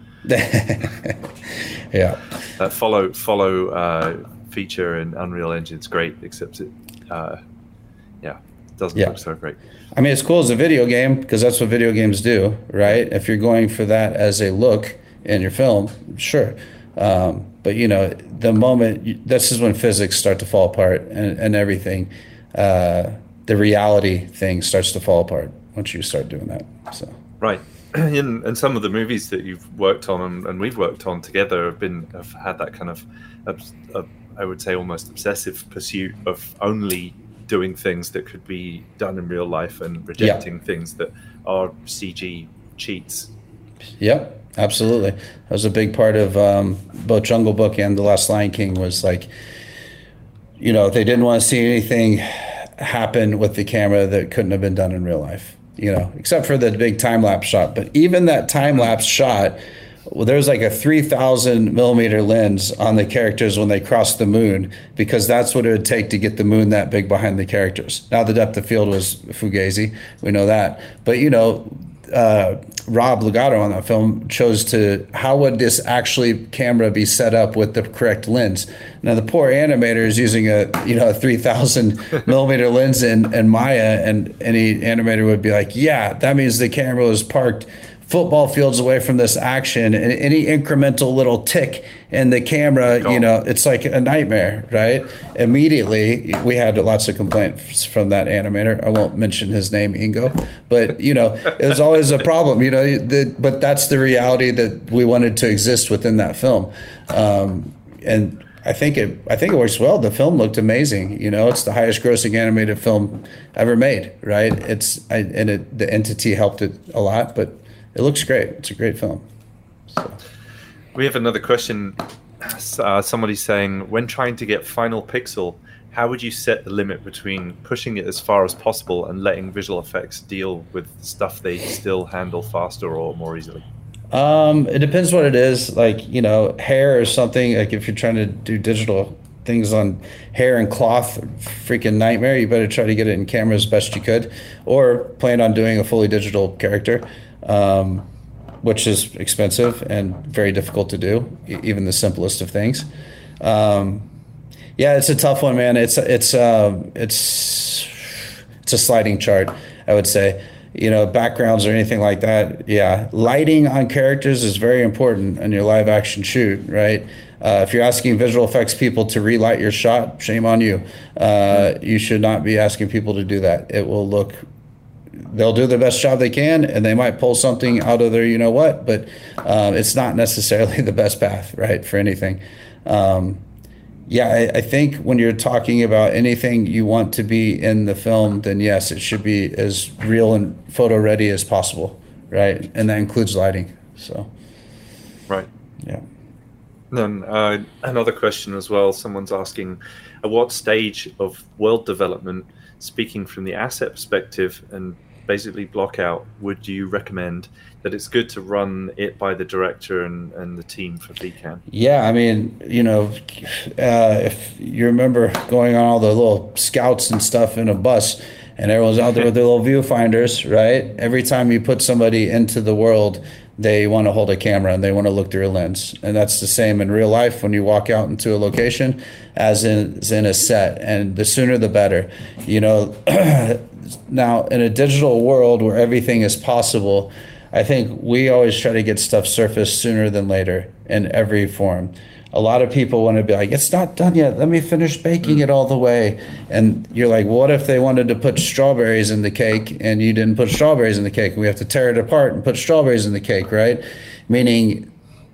Yeah. Follow feature in Unreal Engine's great, except it doesn't look so great. I mean, it's cool as a video game because that's what video games do, right? If you're going for that as a look in your film, sure. But the moment this is when physics start to fall apart and everything, the reality thing starts to fall apart once you start doing that. So right. And some of the movies that you've worked on and we've worked on together have had that kind of, I would say, almost obsessive pursuit of only doing things that could be done in real life and rejecting things that are CG cheats. Yep, absolutely. That was a big part of both Jungle Book and The Last Lion King was like, they didn't want to see anything happen with the camera that couldn't have been done in real life. except for the big time lapse shot. But even that time lapse shot, well, there's like a 3,000 millimeter lens on the characters when they cross the moon, because that's what it would take to get the moon that big behind the characters. Now, the depth of field was fugazi. We know that. But, Rob Legato on that film chose how would this actually camera be set up with the correct lens? Now, the poor animator is using a 3,000 millimeter lens in Maya, and any animator would be like, yeah, that means the camera was parked football fields away from this action, and any incremental little tick in the camera, it's like a nightmare, right? Immediately, we had lots of complaints from that animator. I won't mention his name, Ingo, but it was always a problem, but that's the reality that we wanted to exist within that film. And I think it works well. The film looked amazing. It's the highest grossing animated film ever made, right? The entity helped it a lot, but it looks great. It's a great film. So. We have another question. Somebody's saying, when trying to get final pixel, how would you set the limit between pushing it as far as possible and letting visual effects deal with stuff they still handle faster or more easily? It depends what it is. Like, hair or something. Like if you're trying to do digital things on hair and cloth, freaking nightmare. You better try to get it in camera as best you could, or plan on doing a fully digital character. Which is expensive and very difficult to do, even the simplest of things. It's a tough one, man. It's a sliding chart, I would say. Backgrounds or anything like that. Yeah, lighting on characters is very important in your live action shoot, right? If you're asking visual effects people to relight your shot, shame on you. You should not be asking people to do that. It will look. They'll do the best job they can, and they might pull something out of their but it's not necessarily the best path, right, for anything. I think when you're talking about anything you want to be in the film, then yes, it should be as real and photo ready as possible, right? And that includes lighting. So, right. Yeah. Then another question as well. Someone's asking, at what stage of world development, speaking from the asset perspective and basically block out, would you recommend that it's good to run it by the director and the team for VCAM? Yeah, I mean, if you remember going on all the little scouts and stuff in a bus, and everyone's out there with their little viewfinders, right? Every time you put somebody into the world, they want to hold a camera and they want to look through a lens. And that's the same in real life when you walk out into a location as in a set. And the sooner the better. Now, in a digital world where everything is possible, I think we always try to get stuff surfaced sooner than later in every form. A lot of people want to be like, it's not done yet. Let me finish baking it all the way. And you're like, what if they wanted to put strawberries in the cake and you didn't put strawberries in the cake? We have to tear it apart and put strawberries in the cake, right? Meaning,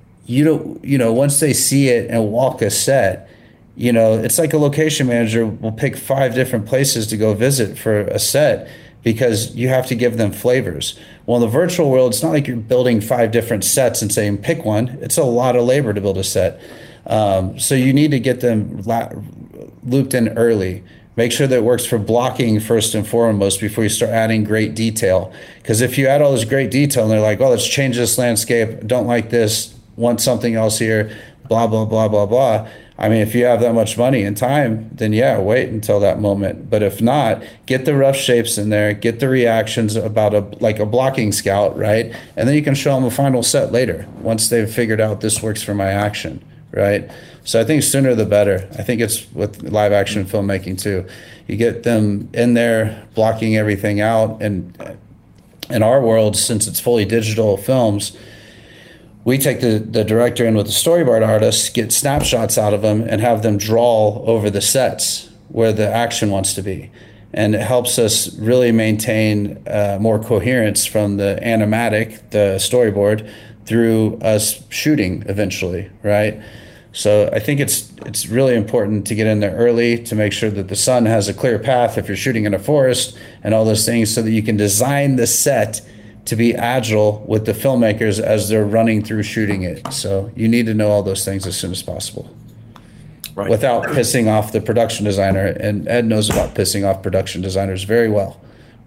once they see it and walk a set, it's like a location manager will pick 5 different places to go visit for a set because you have to give them flavors. Well, in the virtual world, it's not like you're building 5 different sets and saying, pick one. It's a lot of labor to build a set. So you need to get them looped in early. Make sure that it works for blocking first and foremost before you start adding great detail. Because if you add all this great detail and they're like, oh, let's change this landscape, don't like this, want something else here, blah, blah, blah, blah, blah. I mean, if you have that much money and time, then yeah, wait until that moment. But if not, get the rough shapes in there, get the reactions about a blocking scout, right? And then you can show them a final set later once they've figured out this works for my action, right? So I think sooner the better. I think it's with live action filmmaking too. You get them in there blocking everything out. And in our world, since it's fully digital films, we take the director in with the storyboard artist, get snapshots out of them, and have them draw over the sets where the action wants to be. And it helps us really maintain more coherence from the animatic, the storyboard, through us shooting eventually, right? So I think it's really important to get in there early to make sure that the sun has a clear path if you're shooting in a forest and all those things, so that you can design the set to be agile with the filmmakers as they're running through shooting it. So you need to know all those things as soon as possible, right, without pissing off the production designer. And Ed knows about pissing off production designers very well.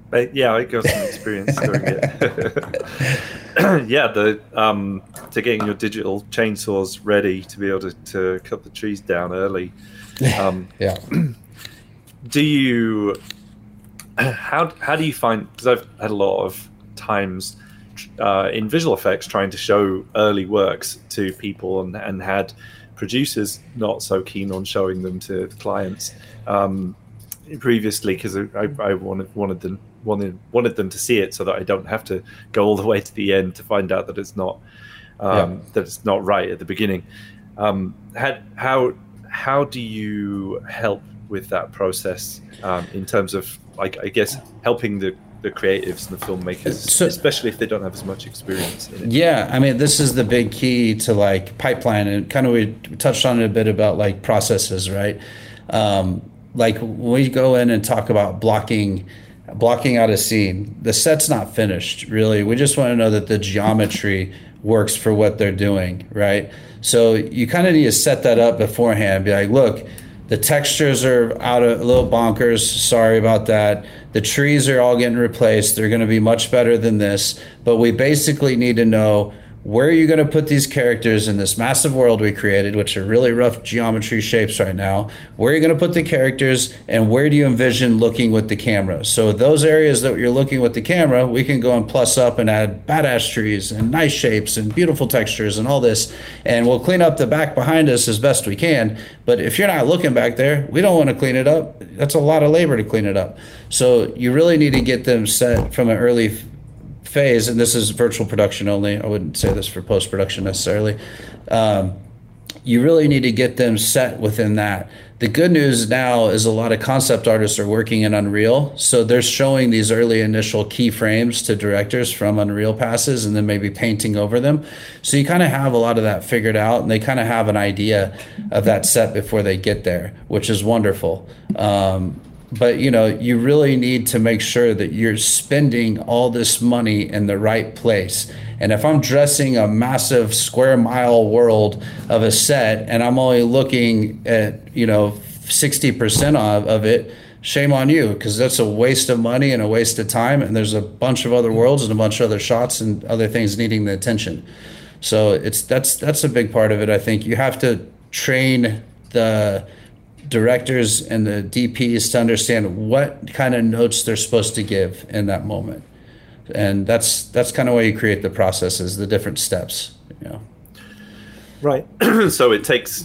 Yeah, I got some experience doing it. Yeah, to getting your digital chainsaws ready to be able to cut the trees down early. Yeah. Do you? How do you find? Because I've had a lot of times in visual effects trying to show early works to people and had producers not so keen on showing them to clients previously, because I wanted them to see it so that I don't have to go all the way to the end to find out that it's not right at the beginning. How do you help with that process in terms of, like, I guess, helping the creatives and the filmmakers, especially if they don't have as much experience in it? Yeah, I mean, this is the big key to like pipeline, and kind of we touched on it a bit about like processes, right? Like when we go in and talk about blocking out a scene, the set's not finished, really. We just want to know that the geometry works for what they're doing, right? So you kind of need to set that up beforehand. Be like, look, the textures are out a little bonkers. Sorry about that. The trees are all getting replaced. They're going to be much better than this. But we basically need to know, where are you going to put these characters in this massive world we created, which are really rough geometry shapes right now? Where are you going to put the characters, and where do you envision looking with the camera? So those areas that you're looking with the camera, we can go and plus up and add badass trees and nice shapes and beautiful textures and all this. And we'll clean up the back behind us as best we can. But if you're not looking back there, we don't want to clean it up. That's a lot of labor to clean it up. So you really need to get them set from an early phase, and this is virtual production only. I wouldn't say this for post-production necessarily. You really need to get them set within that. The good news now is a lot of concept artists are working in Unreal, so they're showing these early initial keyframes to directors from Unreal passes and then maybe painting over them. So you kind of have a lot of that figured out, and they kind of have an idea of that set before they get there, which is wonderful. But, you know, you really need to make sure that you're spending all this money in the right place. And if I'm dressing a massive square mile world of a set and I'm only looking at, 60% of it, shame on you, because that's a waste of money and a waste of time. And there's a bunch of other worlds and a bunch of other shots and other things needing the attention. So that's a big part of it. I think you have to train the directors and the DPs to understand what kind of notes they're supposed to give in that moment. And that's kind of why you create the processes, the different steps, Right. So it takes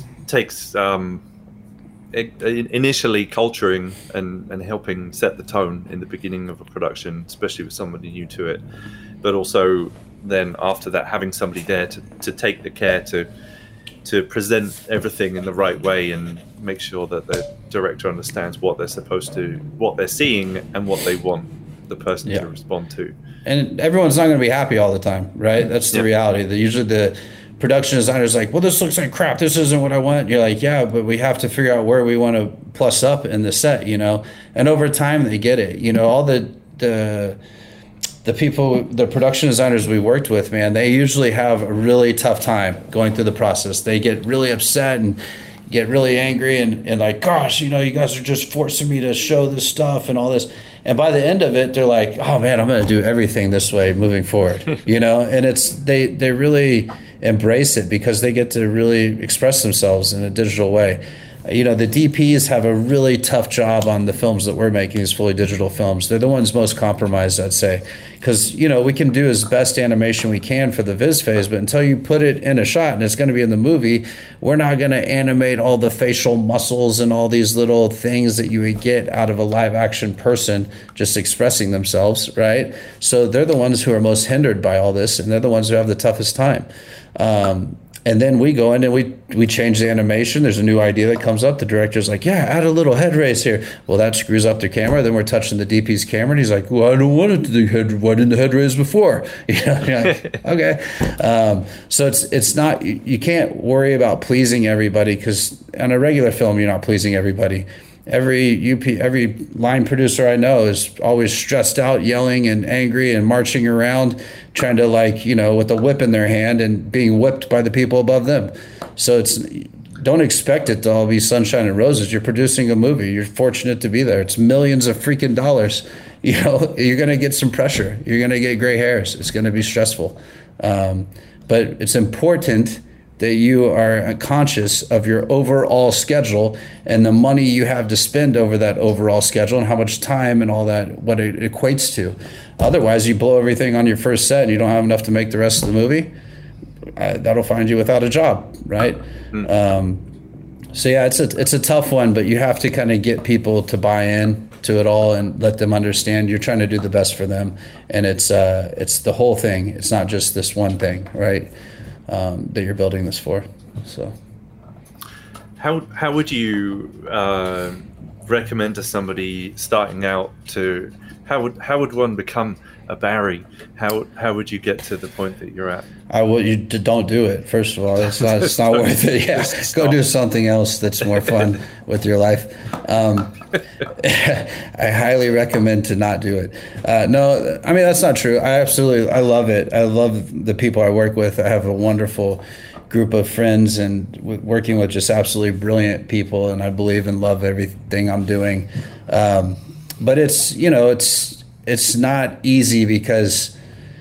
initially culturing and helping set the tone in the beginning of a production, especially with somebody new to it, but also then after that having somebody there to take the care to present everything in the right way and make sure that the director understands what they're seeing and what they want the person to respond to. And everyone's not going to be happy all the time, right? That's the reality. Usually the production designer's like, well, this looks like crap. This isn't what I want. You're like, yeah, but we have to figure out where we want to plus up in the set, And over time they get it. All the people, the production designers we worked with, man, they usually have a really tough time going through the process. They get really upset and get really angry and like, gosh, you guys are just forcing me to show this stuff and all this. And by the end of it, they're like, oh man, I'm going to do everything this way moving forward, and they really embrace it because they get to really express themselves in a digital way. The DPs have a really tough job on the films that we're making, these fully digital films. They're the ones most compromised, I'd say, because, we can do as best animation we can for the viz phase, but until you put it in a shot and it's going to be in the movie, we're not going to animate all the facial muscles and all these little things that you would get out of a live action person just expressing themselves, right? So they're the ones who are most hindered by all this, and they're the ones who have the toughest time. And then we go in and we change the animation. There's a new idea that comes up. The director's like, yeah, add a little head raise here. Well, that screws up the camera. Then we're touching the DP's camera, and he's like, well, I don't want it to do head. Why didn't the head raise before? You're like, okay. So it's not, you can't worry about pleasing everybody, because on a regular film, you're not pleasing everybody. Every line producer I know is always stressed out, yelling and angry and marching around, trying to with a whip in their hand and being whipped by the people above them. So don't expect it to all be sunshine and roses. You're producing a movie. You're fortunate to be there. It's millions of freaking dollars, you know, you're going to get some pressure. You're going to get gray hairs. It's going to be stressful. But it's important that you are conscious of your overall schedule and the money you have to spend over that overall schedule and how much time and all that, what it equates to. Otherwise, you blow everything on your first set and you don't have enough to make the rest of the movie. That'll find you without a job, right? So yeah, it's a tough one, but you have to kind of get people to buy in to it all and let them understand you're trying to do the best for them. And it's the whole thing. It's not just this one thing, right? That you're building this for. So how would you recommend to somebody starting out to how would one become a Barry? How would you get to the point that you're at? Don't do it. First of all, it's not worth it. Yeah, go do something else that's more fun with your life. I highly recommend to not do it. No, I mean that's not true. I love it. I love the people I work with. I have a wonderful group of friends and working with just absolutely brilliant people, and I believe and love everything I'm doing. But it's not easy because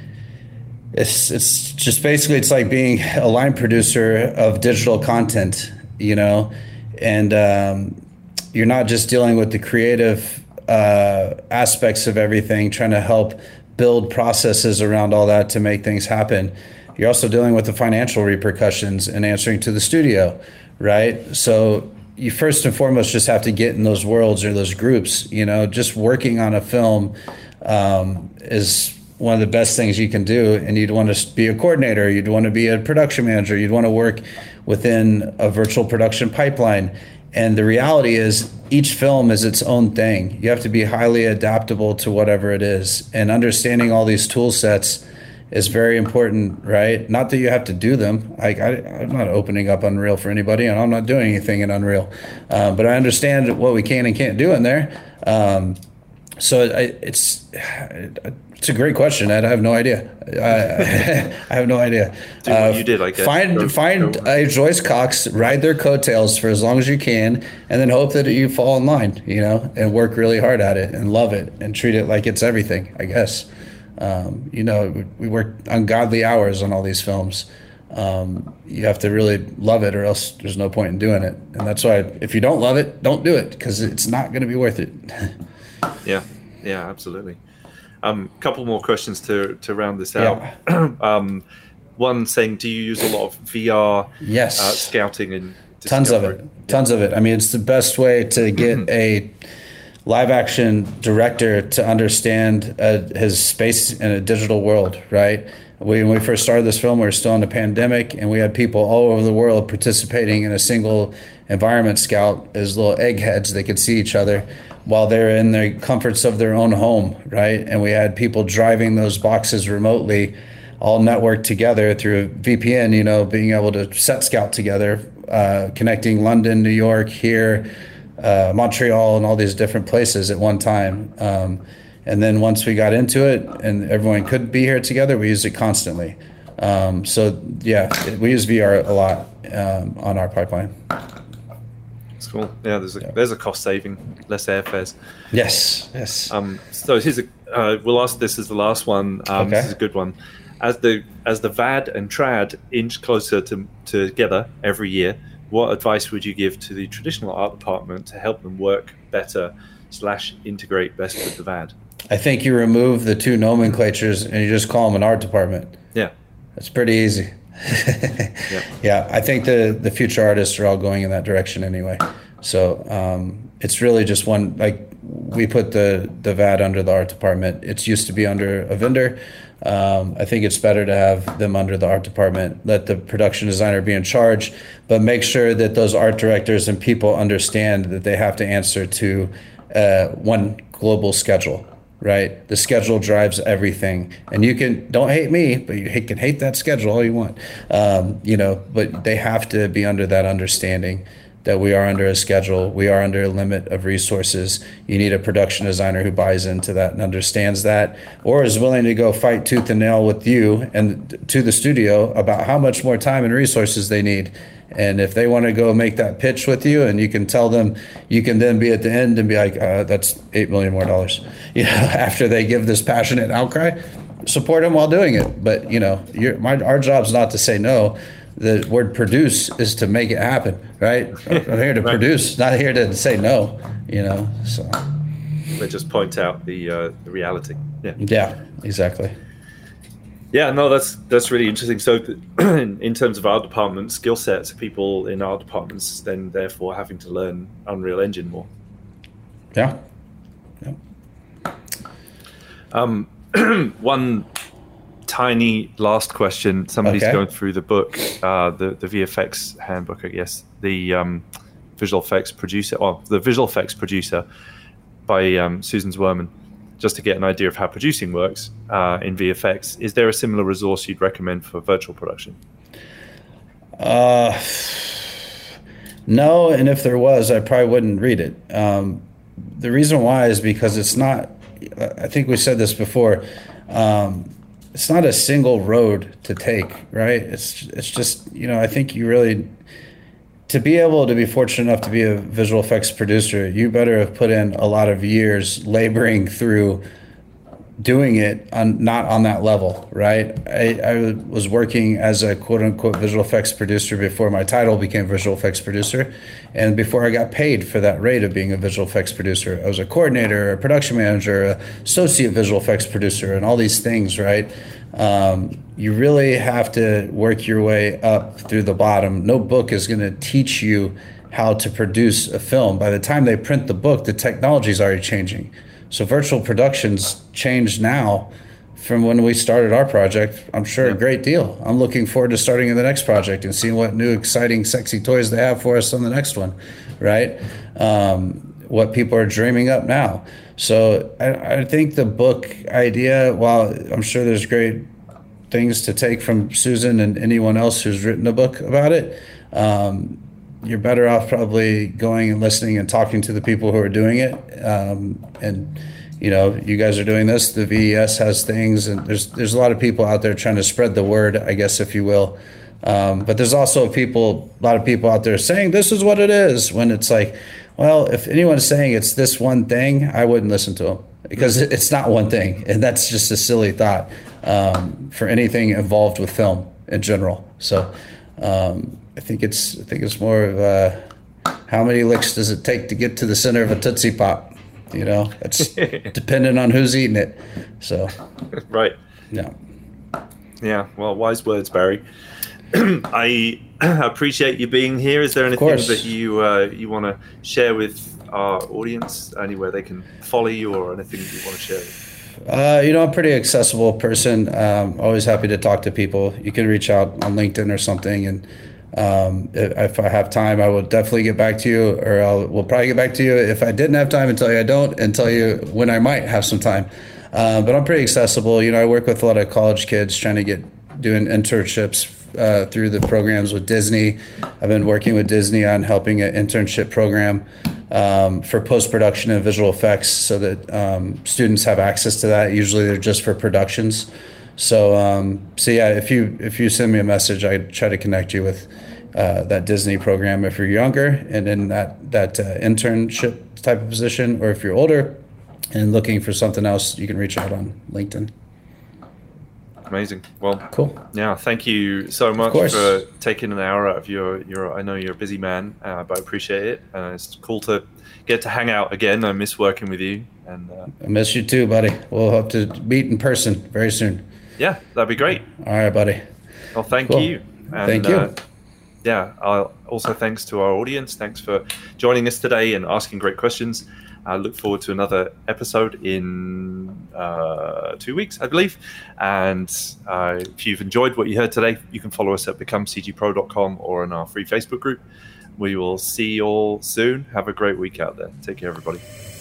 it's just basically it's like being a line producer of digital content, you know, and you're not just dealing with the creative aspects of everything, trying to help build processes around all that to make things happen. You're also dealing with the financial repercussions and answering to the studio, right? So you first and foremost just have to get in those worlds or those groups, you know, just working on a film is one of the best things you can do. And you'd want to be a coordinator. You'd want to be a production manager. You'd want to work within a virtual production pipeline. And the reality is each film is its own thing. You have to be highly adaptable to whatever it is. And understanding all these tool sets is very important, right? Not that you have to do them. I'm not opening up Unreal for anybody, and I'm not doing anything in Unreal. But I understand what we can and can't do in there. So it's a great question, Ed. I have no idea. I have no idea. Do what you did, I guess. Find a Joyce Cox, ride their coattails for as long as you can, and then hope that you fall in line, you know, and work really hard at it and love it and treat it like it's everything, I guess. You know, we work ungodly hours on all these films. You have to really love it or else there's no point in doing it. And that's why if you don't love it, don't do it because it's not going to be worth it. Yeah, absolutely. Couple more questions to round this out. Yeah. One saying, do you use a lot of VR Yes. Scouting and Tons of it. I mean, it's the best way to get a live action director to understand his space in a digital world, right? When we first started this film, we were still in the pandemic, and we had people all over the world participating in a single environment scout as little eggheads. They could see each other while they're in the comforts of their own home, right? And we had people driving those boxes remotely, all networked together through VPN, you know, being able to set scout together, connecting London, New York, here, Montreal, and all these different places at one time. And then once we got into it and everyone could be here together, we used it constantly. So yeah, we use VR a lot on our pipeline. That's cool. Yeah, there's a cost saving, less airfares. Yes. So here's we'll ask this as the last one. Okay. This is a good one. As the VAD and TRAD inch closer together every year, what advice would you give to the traditional art department to help them work better / integrate best with the VAD? I think you remove the two nomenclatures and you just call them an art department. Yeah. That's pretty easy. Yeah, I think the future artists are all going in that direction anyway. So it's really just one, like we put the VAD under the art department. It's used to be under a vendor. I think it's better to have them under the art department, let the production designer be in charge, but make sure that those art directors and people understand that they have to answer to one global schedule, right? The schedule drives everything. And don't hate me, but you can hate that schedule all you want, but they have to be under that understanding that we are under a schedule, we are under a limit of resources. You need a production designer who buys into that and understands that, or is willing to go fight tooth and nail with you and to the studio about how much more time and resources they need. And if they want to go make that pitch with you, and you can tell them, you can then be at the end and be like, that's $8 million more. After they give this passionate outcry, support them while doing it. But our job's not to say no. The word produce is to make it happen, right? I'm here to produce, not here to say no. So they just point out the reality. Yeah, exactly. Yeah, no, that's really interesting. So in terms of our department, skill sets, people in our departments then therefore having to learn Unreal Engine more. Yeah. One tiny last question. Somebody's going through the book, the VFX handbook, I guess, the visual effects producer, the visual effects producer by Susan Zwerman, just to get an idea of how producing works in VFX. Is there a similar resource you'd recommend for virtual production? No, and if there was, I probably wouldn't read it. The reason why is because it's not, I think we said this before, it's not a single road to take, right? It's just, I think you really, to be able to be fortunate enough to be a visual effects producer, you better have put in a lot of years laboring through doing it not on that level, right? I was working as a quote unquote visual effects producer before my title became visual effects producer. And before I got paid for that rate of being a visual effects producer, I was a coordinator, a production manager, a associate visual effects producer, and all these things, right? You really have to work your way up through the bottom. No book is going to teach you how to produce a film. By the time they print the book, the technology is already changing. So virtual productions change now from when we started our project. I'm sure a great deal. I'm looking forward to starting in the next project and seeing what new, exciting, sexy toys they have for us on the next one, right? What people are dreaming up now. So I think the book idea, while I'm sure there's great things to take from Susan and anyone else who's written a book about it, you're better off probably going and listening and talking to the people who are doing it. And you guys are doing this. The VES has things, and there's a lot of people out there trying to spread the word, I guess, if you will. But there's also a lot of people out there saying this is what it is, when it's like, well, if anyone's saying it's this one thing, I wouldn't listen to them, because it's not one thing, and that's just a silly thought for anything involved with film in general. So I think it's more of how many licks does it take to get to the center of a Tootsie Pop? It's dependent on who's eating it. So right. Yeah. Well, wise words, Barry. I appreciate you being here. Is there anything that you want to share with our audience? Anywhere they can follow you, or anything that you want to share? I'm a pretty accessible person. Always happy to talk to people. You can reach out on LinkedIn or something, and if I have time, I will definitely get back to you, or we'll probably get back to you if I didn't have time and tell you I don't, and tell you when I might have some time. But I'm pretty accessible. I work with a lot of college kids trying to doing internships through the programs with Disney. I've been working with Disney on helping an internship program for post-production and visual effects, so that students have access to that. Usually they're just for productions. So yeah, if you send me a message, I try to connect you with that Disney program if you're younger and in that internship type of position, or if you're older and looking for something else, you can reach out on LinkedIn. Amazing. Well, cool. Yeah, thank you so much for taking an hour out of your I know you're a busy man, but I appreciate it. It's cool to get to hang out again. I miss working with you. And I miss you too, buddy. We'll have to meet in person very soon. Yeah, that'd be great. All right, buddy. Well, thank you. And, thank you. Also thanks to our audience. Thanks for joining us today and asking great questions. I look forward to another episode in 2 weeks, I believe. And if you've enjoyed what you heard today, you can follow us at becomecgpro.com or in our free Facebook group. We will see you all soon. Have a great week out there. Take care, everybody.